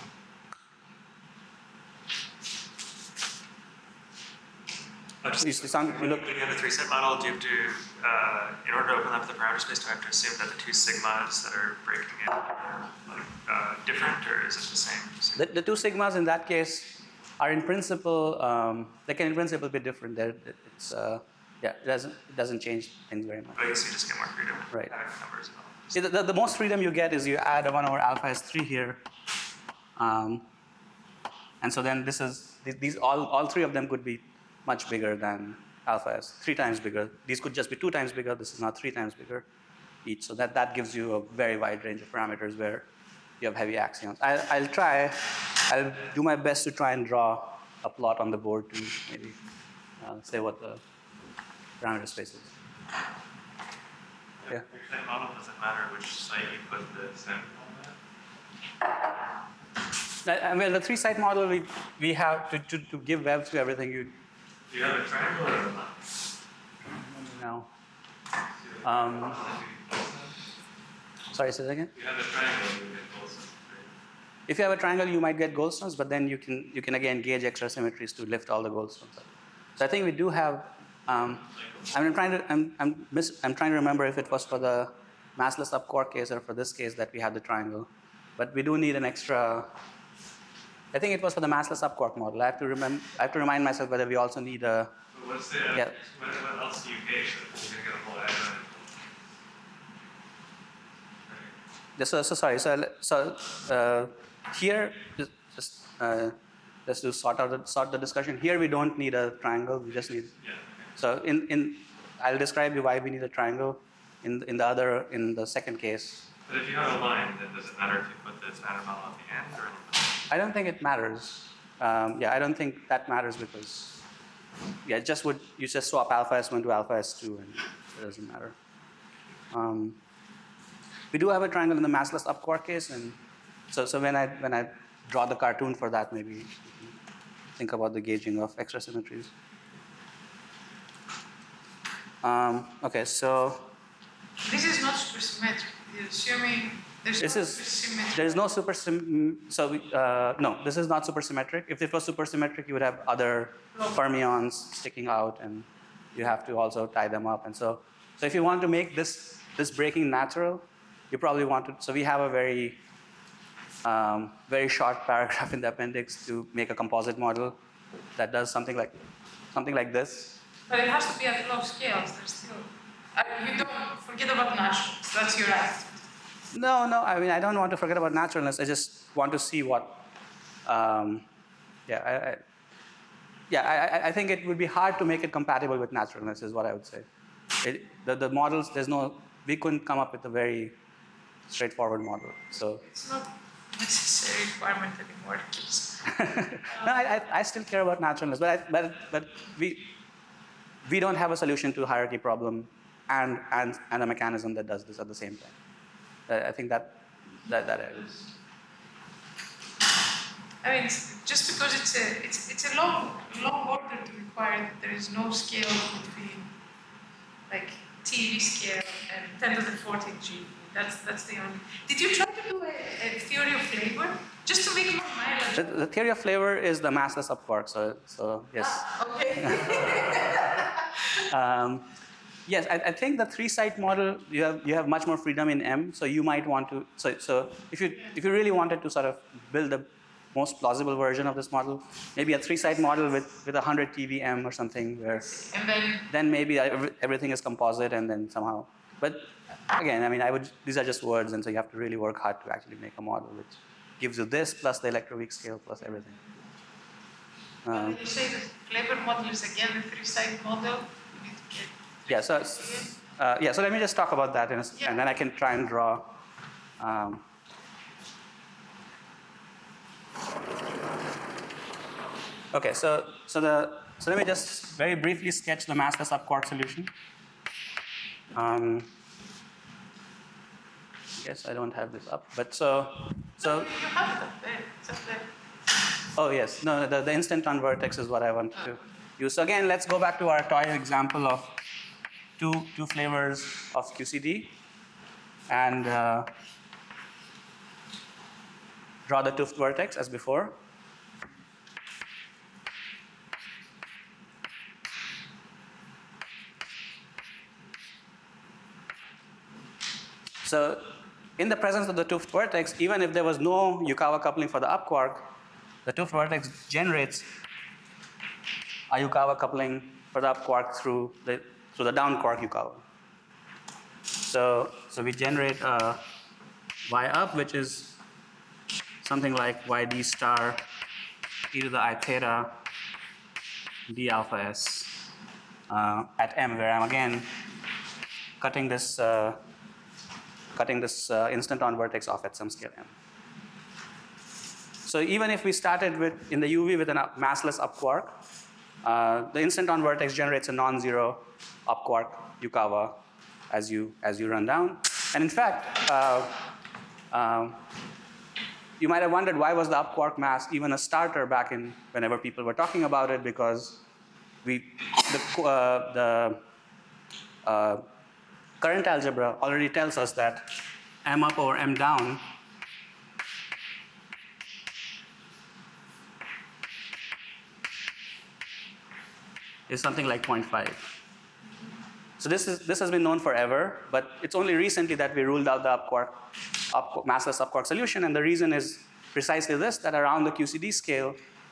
When you have a 3-set model, do you have to, in order to open up the parameter space, do I have to assume that the 2 sigmas that are breaking in are different, or is it the same? The 2 sigmas in that case are in principle, they can in principle be different. It doesn't change things very much. I guess you just get more freedom. Right. Adding numbers and all. See, the most freedom you get is you add a 1 over alpha S3 here. And so then all 3 of them could be much bigger than alpha S, 3 times bigger. These could just be 2 times bigger. This is now 3 times bigger each. So that gives you a very wide range of parameters where you have heavy axions. I'll do my best to try and draw a plot on the board to maybe say what the parameter space is. Yeah. For that model, does it matter which site you put the sample on that? I mean, the 3-site model, we have to give webs to everything. Do you have a triangle or not? No. Sorry, say that again? If you have a triangle, you get Goldstones. If you have a triangle, you might get Goldstones, but then you can again gauge extra symmetries to lift all the Goldstones up. So I think we do have. I'm trying to remember if it was for the massless up-quark case or for this case that we had the triangle, but we do need an extra. I think it was for the massless up-quark model. I have to remind myself whether we also need a. But what's the Yeah. what else do you gauge? So you're gonna get a whole add-on. Sorry. So here, let's sort the discussion. Here we don't need a triangle. We just need. Yeah. So I'll describe you why we need a triangle. In the second case. But if you have a line, then does it matter if you put the standard model at the end or anything? I don't think it matters. I don't think that matters because you just swap alpha S1 to alpha S2 and it doesn't matter. We do have a triangle in the massless up-quark case, and so when I draw the cartoon for that, maybe you can think about the gauging of extra symmetries. Okay, so This is not supersymmetric. You're assuming there's no supersymmetric. there is no no, this is not supersymmetric. If it was supersymmetric, you would have other fermions sticking out, and you have to also tie them up. And so if you want to make this breaking natural, you probably want to. So we have a very very short paragraph in the appendix to make a composite model that does something like this. But it has to be at low scales. There's still. You don't forget about naturals. That's your attitude. No, I mean, I don't want to forget about naturalness. I just want to see what, I think it would be hard to make it compatible with naturalness is what I would say. The models, we couldn't come up with a very straightforward model. So it's not necessary requirement anymore. No, I still care about naturalness, but we don't have a solution to the hierarchy problem and a mechanism that does this at the same time. I think that is. I mean, just because it's a long order to require that there is no scale between like TV scale and 10 to the 14 G. That's the only. Did you try to do a theory of flavor just to make more mileage? The theory of flavor is the massless upquark. So yes. Okay. Yes, I think the three-site model you have much more freedom in M. So you might want to. So if you really wanted to sort of build the most plausible version of this model, maybe a three-site model with 100 TV M or something, where then maybe everything is composite and then somehow. But again, I mean, these are just words, and so you have to really work hard to actually make a model which gives you this plus the electroweak scale plus everything. You say the flavor model is again the three-site model. Yeah. So let me just talk about that, and then I can try and draw. Okay. So let me just very briefly sketch the massless upquark solution. Yes, I don't have this up, but so. You have it up there. It's up there. Oh yes, no, the instant on vertex is what I want to use. So again, let's go back to our toy example of two flavors of QCD, and draw the 't Hooft vertex as before. So in the presence of the 't Hooft vertex, even if there was no Yukawa coupling for the upquark, the 't Hooft vertex generates a Yukawa coupling for the upquark through the downquark Yukawa. So we generate a Y up, which is something like YD star e to the I theta d alpha s at M, where I'm again cutting this instant on vertex off at some scale M. So even if we started in the UV with a massless upquark, the instant on vertex generates a non-zero upquark Yukawa as you run down. And in fact, you might have wondered why was the upquark mass even a starter back in whenever people were talking about it, because the current algebra already tells us that M up over M down is something like 0.5. So this has been known forever, but it's only recently that we ruled out the massless upquark solution, and the reason is precisely this: that around the QCD scale,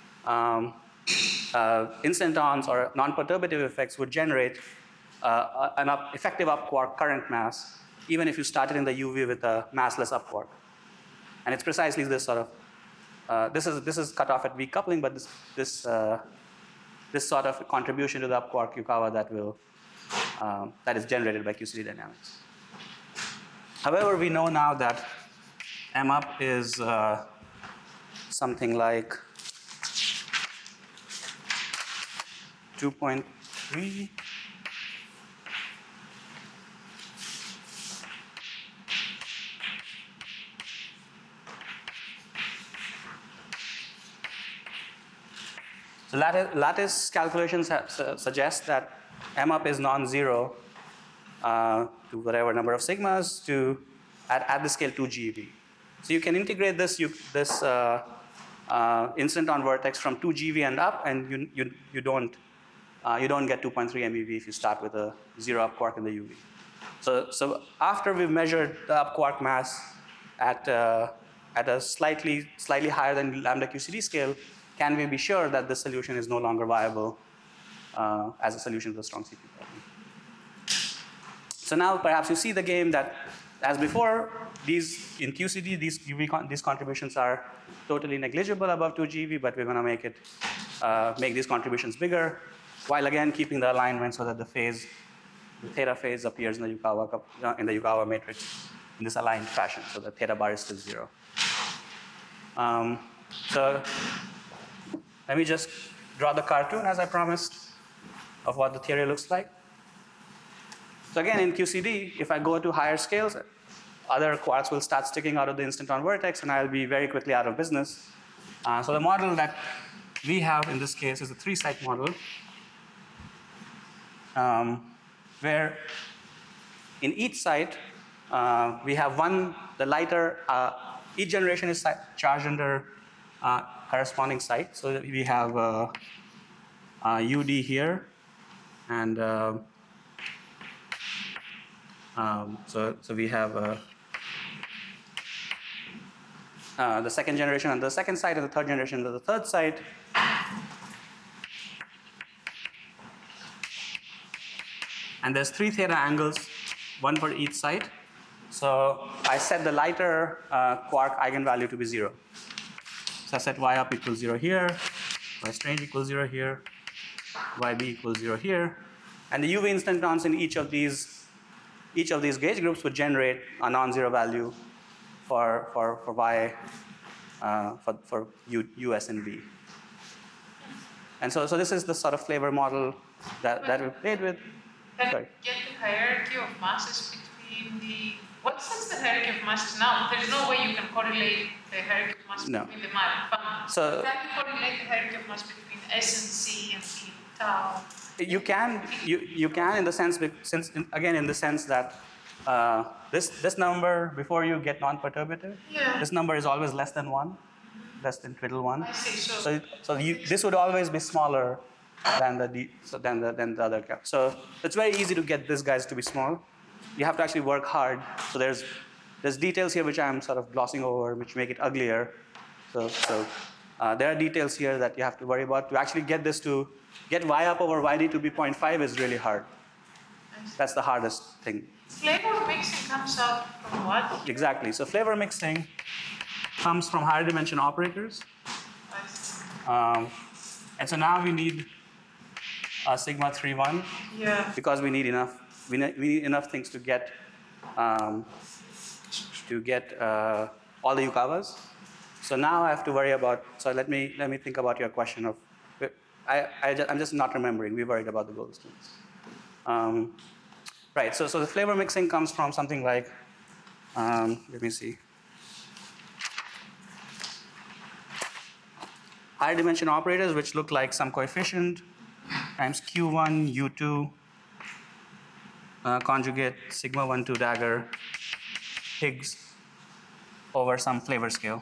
instantons or non-perturbative effects would generate an effective upquark current mass, even if you started in the UV with a massless upquark. And it's precisely this sort of this is cut off at weak coupling, but this sort of contribution to the upquark Yukawa that is generated by QCD dynamics. However, we know now that M up is something like 2.3. So lattice calculations suggest that M up is non-zero to whatever number of sigmas at the scale 2 GeV. So you can integrate this instant on vertex from 2 GeV and up, and you don't get 2.3 MeV if you start with a zero upquark in the UV. So after we've measured the upquark mass at at a slightly higher than lambda QCD scale, can we be sure that this solution is no longer viable as a solution to the strong CP problem? So now perhaps you see the game that, as before, these in QCD, these contributions are totally negligible above 2 GeV, but we're going to make these contributions bigger, while again keeping the alignment so that the theta phase appears in the Yukawa matrix in this aligned fashion, so the theta bar is still 0. So let me just draw the cartoon as I promised of what the theory looks like. So again, in QCD, if I go to higher scales, other quarks will start sticking out of the instanton vertex, and I'll be very quickly out of business. So the model that we have in this case is a 3-site model, where in each site we have the lighter, each generation is charged under corresponding site. So we have UD here, and so we have the second generation on the second site, and the third generation on the third site. And there's 3 theta angles, one for each site. So I set the lighter quark eigenvalue to be 0. So I set y up equals 0 here, y strange equals 0 here, yb equals 0 here. And the UV instantons in each of these gauge groups would generate a non-zero value for y for u, s, and v. And so this is the sort of flavor model that we played with. Can you get the hierarchy of masses between what sets the hierarchy of masses now? There is no way you can correlate the hierarchy of masses between the funds. So can you correlate the hierarchy of mass between S and C and P tau? You can in the sense, in the sense that this number, before you get non-perturbative, this number is always less than 1, less than twiddle 1. I see. So this would always be smaller than the other cap. So it's very easy to get these guys to be small. You have to actually work hard. So there's details here which I'm sort of glossing over, which make it uglier. So there are details here that you have to worry about. To actually get y up over yd to be 0.5 is really hard. That's the hardest thing. Flavor mixing comes out from what? Exactly. So flavor mixing comes from higher dimension operators. And so now we need sigma 3.1 because we need enough things to get all the Yukawas. So now I have to worry about. So let me think about your question of. I'm just not remembering. We worried about the Goldstones. Right. So the flavor mixing comes from something like. Let me see. Higher dimension operators, which look like some coefficient times Q1 U2 conjugate sigma 1 2 dagger Higgs over some flavor scale.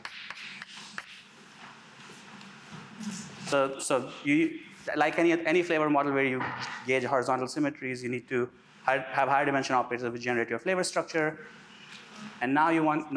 So you, like any flavor model where you gauge horizontal symmetries, you need to have higher dimension operators which generate your flavor structure. And now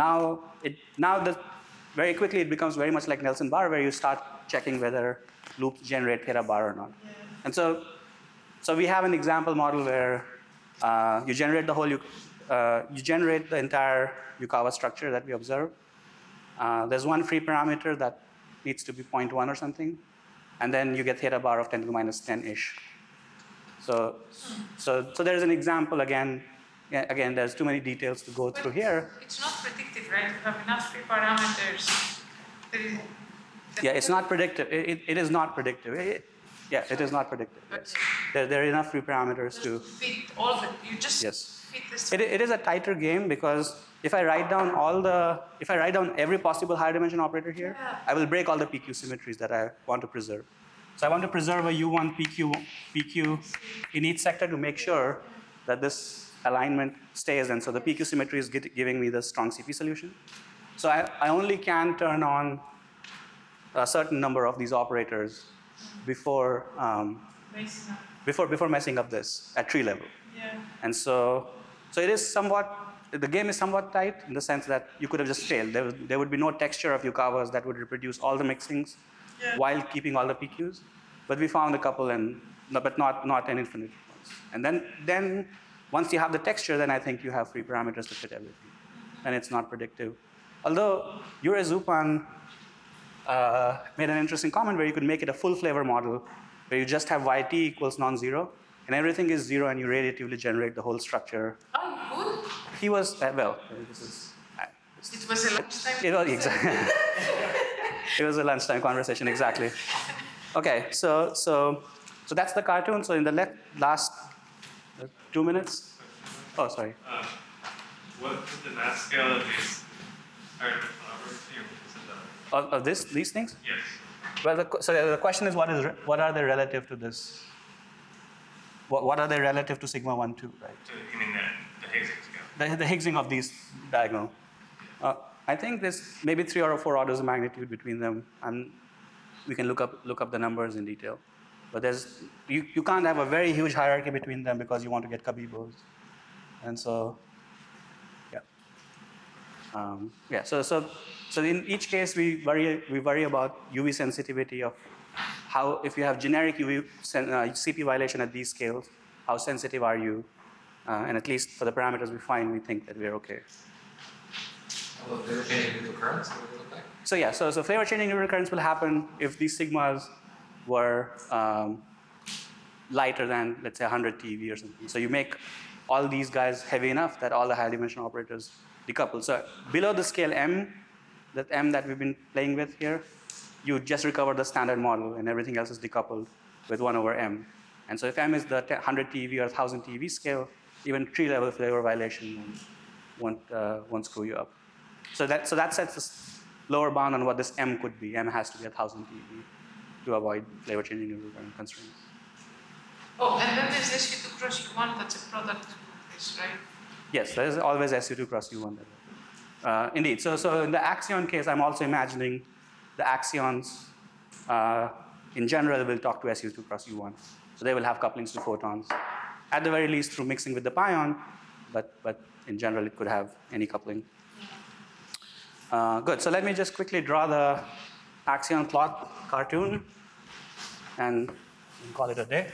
very quickly it becomes very much like Nelson bar, where you start checking whether loops generate theta bar or not. And so we have an example model where you generate the entire Yukawa structure that we observe. There's one free parameter that needs to be 0.1 or something, and then you get theta bar of 10 to the minus 10-ish. So there's an example again. Again, there's too many details to go through here. It's not predictive, right? You have enough free parameters. Yeah, it's not predictive. It is not predictive. It is not predictive. Yes. There are enough free parameters to fit all of it. You just fit this. It is a tighter game because if I write down every possible higher dimension operator here, I will break all the PQ symmetries that I want to preserve. So I want to preserve a U1 PQ in each sector to make sure that this alignment stays, and so the PQ symmetry is giving me the strong CP solution. So I only can turn on a certain number of these operators before messing up this at tree level. Yeah. And so it is somewhat the game is somewhat tight in the sense that you could have just failed. There would be no texture of Yukawas that would reproduce all the mixings while keeping all the PQs. But we found a couple, but not an infinite ones. And then once you have the texture, then I think you have free parameters to fit everything. And it's not predictive. Although Jure Zupan made an interesting comment where you could make it a full flavor model where you just have yt equals non-zero, and everything is zero, and you radiatively generate the whole structure. Oh, good. He was, well, this is... It was a lunchtime. It was, exactly. It was a lunchtime conversation, exactly. Okay, so that's the cartoon. So in the last 2 minutes, oh, sorry. What is the mass scale of these? Of these things? Yes. Well, so the question is, what are they relative to this? What are they relative to sigma 1, 2, right? So you mean the Higgs scale? The Higgsing of these diagonal. I think there's maybe 3 or 4 orders of magnitude between them, and we can look up the numbers in detail. But you can't have a very huge hierarchy between them because you want to get Kabibos, and so yeah. So in each case we worry about UV sensitivity of how, if you have generic UV CP violation at these scales, how sensitive are you? And at least for the parameters we find, we think that we're okay. Well, flavor changing new recurrence, what would it look like? So yeah, so flavor changing new recurrence will happen if these sigmas were lighter than, let's say, 100 TeV or something. So you make all these guys heavy enough that all the high dimensional operators decouple. So below the scale M, that M that we've been playing with here, you just recover the standard model and everything else is decoupled with 1 over M. And so if M is the 100 TeV or 1000 TeV scale, even tree-level flavor violation won't screw you up. So that sets the lower bound on what this M could be. M has to be 1000 TeV to avoid flavor changing new recurrent constraints. Oh, and then there's SU2 cross U1, that's a product of this, right? Yes, there is always SU2 cross U1. Indeed. So in the axion case, I'm also imagining the axions in general will talk to SU2 cross U1. So they will have couplings to photons, at the very least through mixing with the pion, but in general it could have any coupling. Good. So let me just quickly draw the axion plot cartoon and call it a day.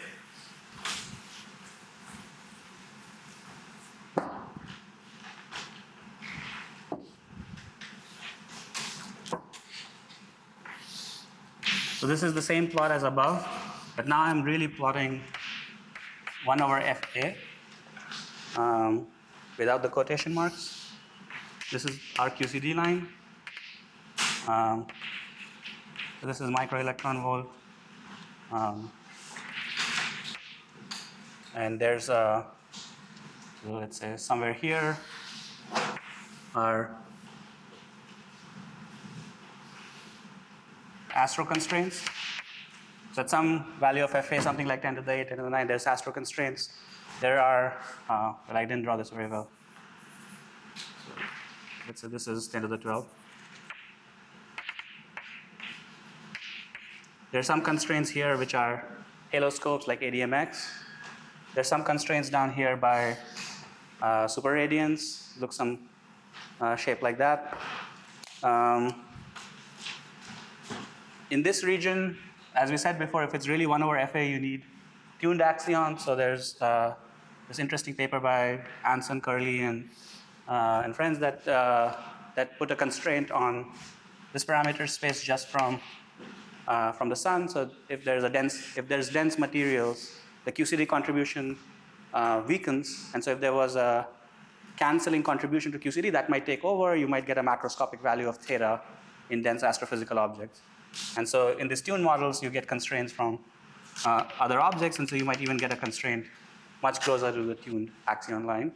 So this is the same plot as above, but now I'm really plotting 1 over FA without the quotation marks. This is our QCD line. So this is microelectron volt. And there's so let's say somewhere here are astro constraints. So at some value of FA, something like 10 to the 8, 10 to the 9, there's astro constraints. There are, well, I didn't draw this very well. So let's say this is 10 to the 12. There are some constraints here which are haloscopes like ADMX. There's some constraints down here by super radiance, look some shape like that. In this region, as we said before, if it's really 1 over FA, you need tuned axion. So there's this interesting paper by Anson, Curley, and friends that put a constraint on this parameter space just from the sun. So if there's dense materials, the QCD contribution weakens, and so if there was a canceling contribution to QCD, that might take over. You might get a macroscopic value of theta in dense astrophysical objects. And so in these tuned models, you get constraints from other objects, and so you might even get a constraint much closer to the tuned axion line.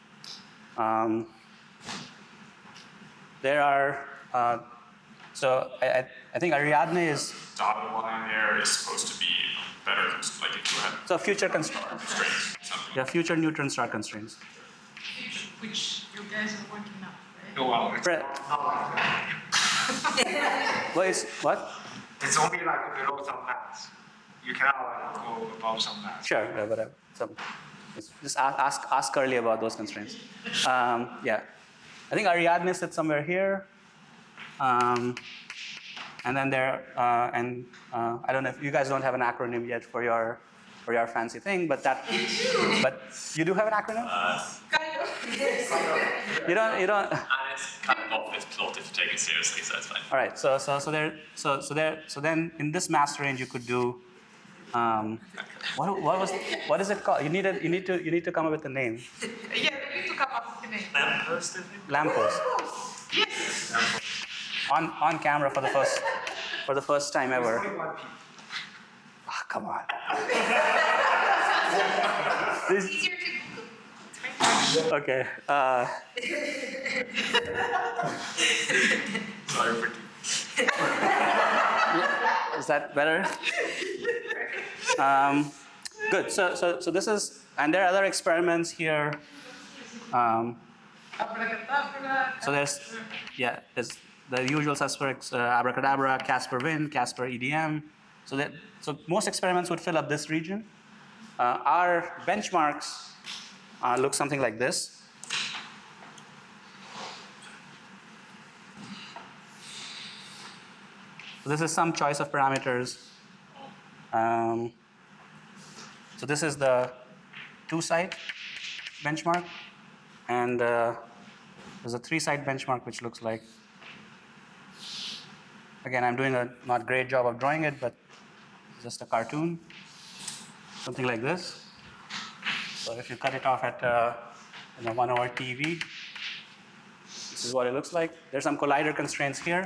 There are, so I think Ariadne is... Dotted line there is supposed to be better, like if you had So future constraints. something. Yeah, future neutron star constraints. Which you guys are working on, right? Oh, well, it's What? It's only like below some mass. You cannot like go above some mass. Sure, yeah, whatever. Just ask Curly about those constraints. Yeah, I think Ariadne sits somewhere here. And then I don't know if you guys don't have an acronym yet for your fancy thing, but you do have an acronym? You don't. And it's kind of obvious plot if you take it seriously, so it's fine. All right. So then in this mass range you could do. What is it called? You need to come up with a name. Yeah, we need to come up with a name. Lamppost, I think? Lamppost. Yes. On camera for the first time ever. Ah, come on. It's easier to Google. Okay. Sorry for Is that better? Good. So this is, and there are other experiments here. Abracadabra. So there's the usual suspects: Abracadabra, Casper Win, Casper EDM. So most experiments would fill up this region. Our benchmarks look something like this. So this is some choice of parameters. So this is the two-site benchmark, and there's a three-site benchmark which looks like. Again, I'm doing a not great job of drawing it, but it's just a cartoon, something like this. So if you cut it off at 1 over TV, this is what it looks like. There's some collider constraints here.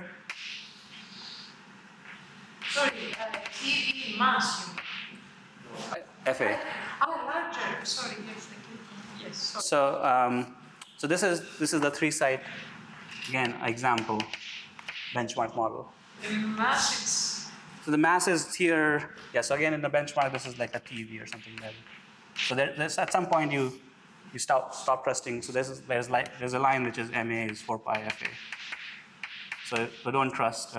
Sorry, TV mass. FA. Larger. Sorry, yes, thank you. Yes, sorry. So this is the three-site, again, example benchmark model. The mass, it's. So the mass is here. Yeah, so again in the benchmark, this is like a TV or something like that. So there's at some point you stop trusting. So there's a line which is MA is 4 pi FA. So don't trust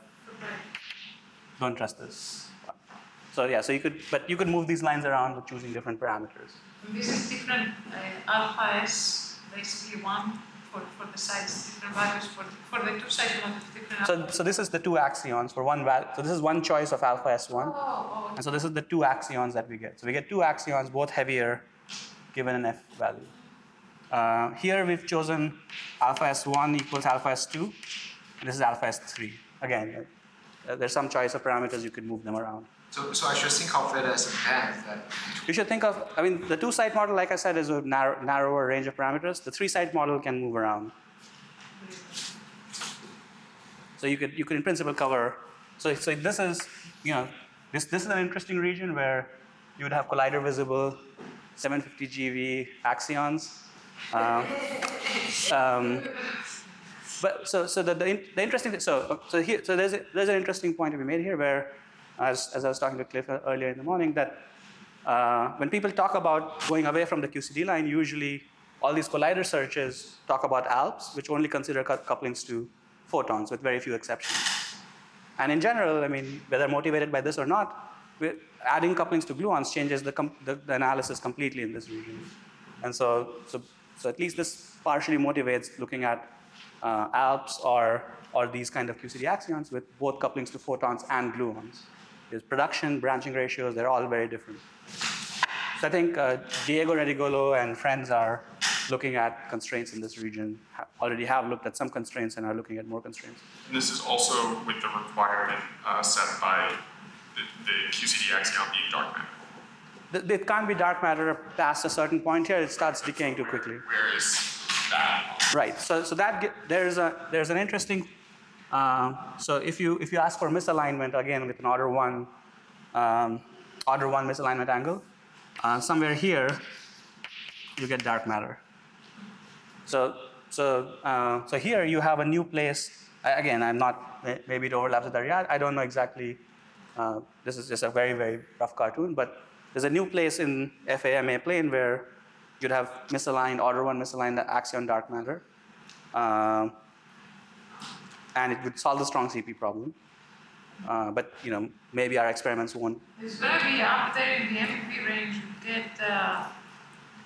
this. So yeah, so you could move these lines around with choosing different parameters. This is different alpha S, basically one for the sides, different values for the two sides one different. So this is the two axions for one value. So this is one choice of alpha S1. Oh. And so this is the two axions that we get. So we get two axions, both heavier, given an F value. Here we've chosen alpha S1 equals alpha S2, and this is alpha S3. Again, there's some choice of parameters, you could move them around. So I should think of it as a band that. You should think of, the two-site model, like I said, is a narrower range of parameters. The three-site model can move around. So you could in principle cover. So this is, this is an interesting region where you would have collider visible 750 GeV axions. But the interesting thing, so there's an interesting point to be made here where, as I was talking to Cliff earlier in the morning, that when people talk about going away from the QCD line, usually all these collider searches talk about ALPS, which only consider couplings to photons with very few exceptions. And in general, whether motivated by this or not, adding couplings to gluons changes the analysis completely in this region. And so at least this partially motivates looking at ALPS or these kind of QCD axions with both couplings to photons and gluons. There's production, branching ratios, they're all very different. So I think Diego Redigolo and friends are looking at constraints in this region, already have looked at some constraints and are looking at more constraints. And this is also with the requirement set by the QCD axion being dark matter. It can't be dark matter past a certain point here, it starts decaying too quickly. Where is that? Right, so there's an interesting, so if you ask for misalignment, again with an order one misalignment angle, somewhere here, you get dark matter. So here you have a new place. Again, I'm not, maybe it overlaps with Ariad. I don't know exactly. This is just a very, very rough cartoon, but there's a new place in FAMA plane where you'd have order one misaligned axion dark matter. And it would solve the strong CP problem. But maybe our experiments won't. It's going to be up there in the MVP range. You get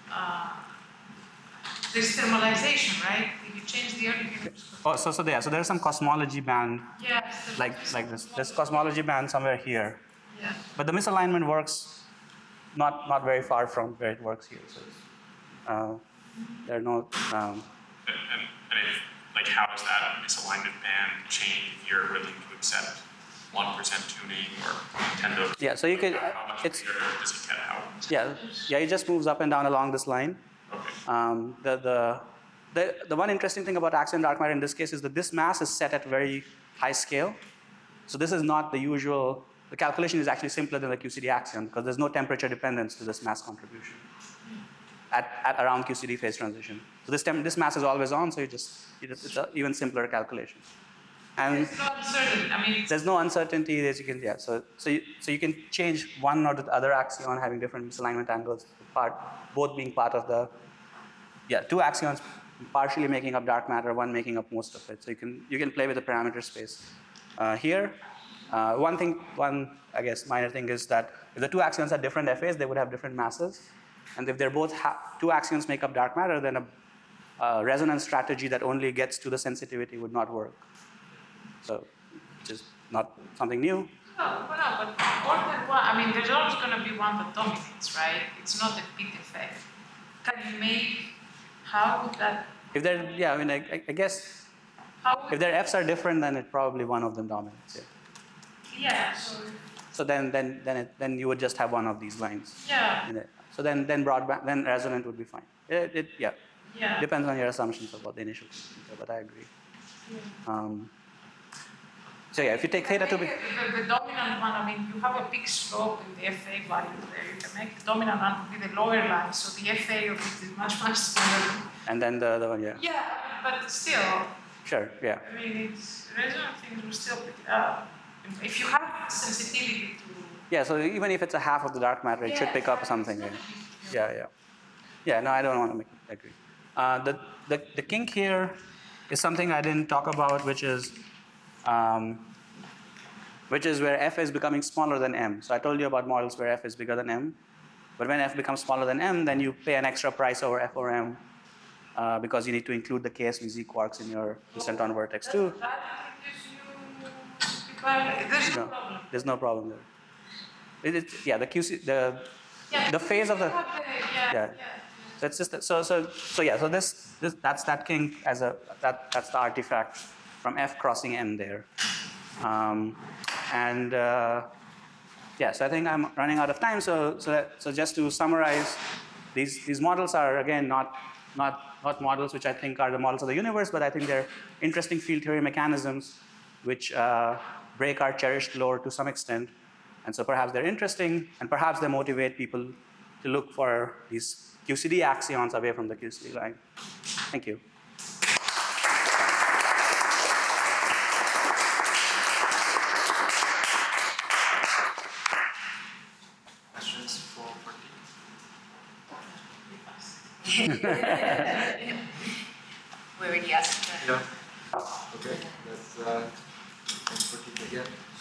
there's thermalization, right? If you change the early Oh, so there's some cosmology band yes, like this. There's cosmology band somewhere here, yeah. but the misalignment works not very far from where it works here. So there are no. And if, like, how does that misalignment band change if you're willing to accept 1% tuning or 10 to? Yeah, so you could. How much It's bigger does it get out? yeah. It just moves up and down along this line. Okay. The one interesting thing about axion dark matter in this case is that this mass is set at very high scale. So this is not the usual. The calculation is actually simpler than the QCD axion because there's no temperature dependence to this mass contribution at around QCD phase transition. So this mass is always on, so it's an even simpler calculation. And It's not certain. I mean, there's no uncertainty as you can, yeah. So you can change one or the other axion having different misalignment angles, both being part of the, two axions partially making up dark matter, one making up most of it. So you can play with the parameter space. Here, one I guess minor thing is that if the two axions are different FAs, they would have different masses. And if they're both two axions make up dark matter, then a resonance strategy that only gets to the sensitivity would not work. So, which is not something new. no, but more than one. I mean, there's always going to be one that dominates, right? It's not a big effect. Can you make? How would that? If they're, I mean, I guess How would, if their Fs are different, then it probably one of them dominates. Yeah. yeah. So then you would just have one of these lines. Yeah. In it. So then resonant would be fine. Yeah. Depends on your assumptions about the initial frequency, but I agree. So if you take theta to be The dominant one, I mean, you have a big slope in the FA value there. You can make the dominant one to be the lower line, so the FA of it is much smaller. and then the other one, Yeah, but still, Sure, yeah. I mean, it's resonant things will still pick it up. If you have sensitivity to. Yeah, so even if it's a half of the dark matter, it should pick up something. Yeah, no, I don't want to agree. The kink here is something I didn't talk about, which is where F is becoming smaller than M. So I told you about models where F is bigger than M. But when F becomes smaller than M, then you pay an extra price over F over M because you need to include the KSVZ quarks in your descent on vertex too. That gives you. There's no problem. There's no problem there. The QC, the phase of the So it's just so that's that kink as that's the artifact from F crossing M there, so I think I'm running out of time. So just to summarize, these models are again not models which I think are the models of the universe, but I think they're interesting field theory mechanisms which break our cherished lore to some extent. And so perhaps they're interesting, and perhaps they motivate people to look for these QCD axions away from the QCD line. Thank you. Questions for We already asked. Yeah. Okay, that's thanks for keeping again.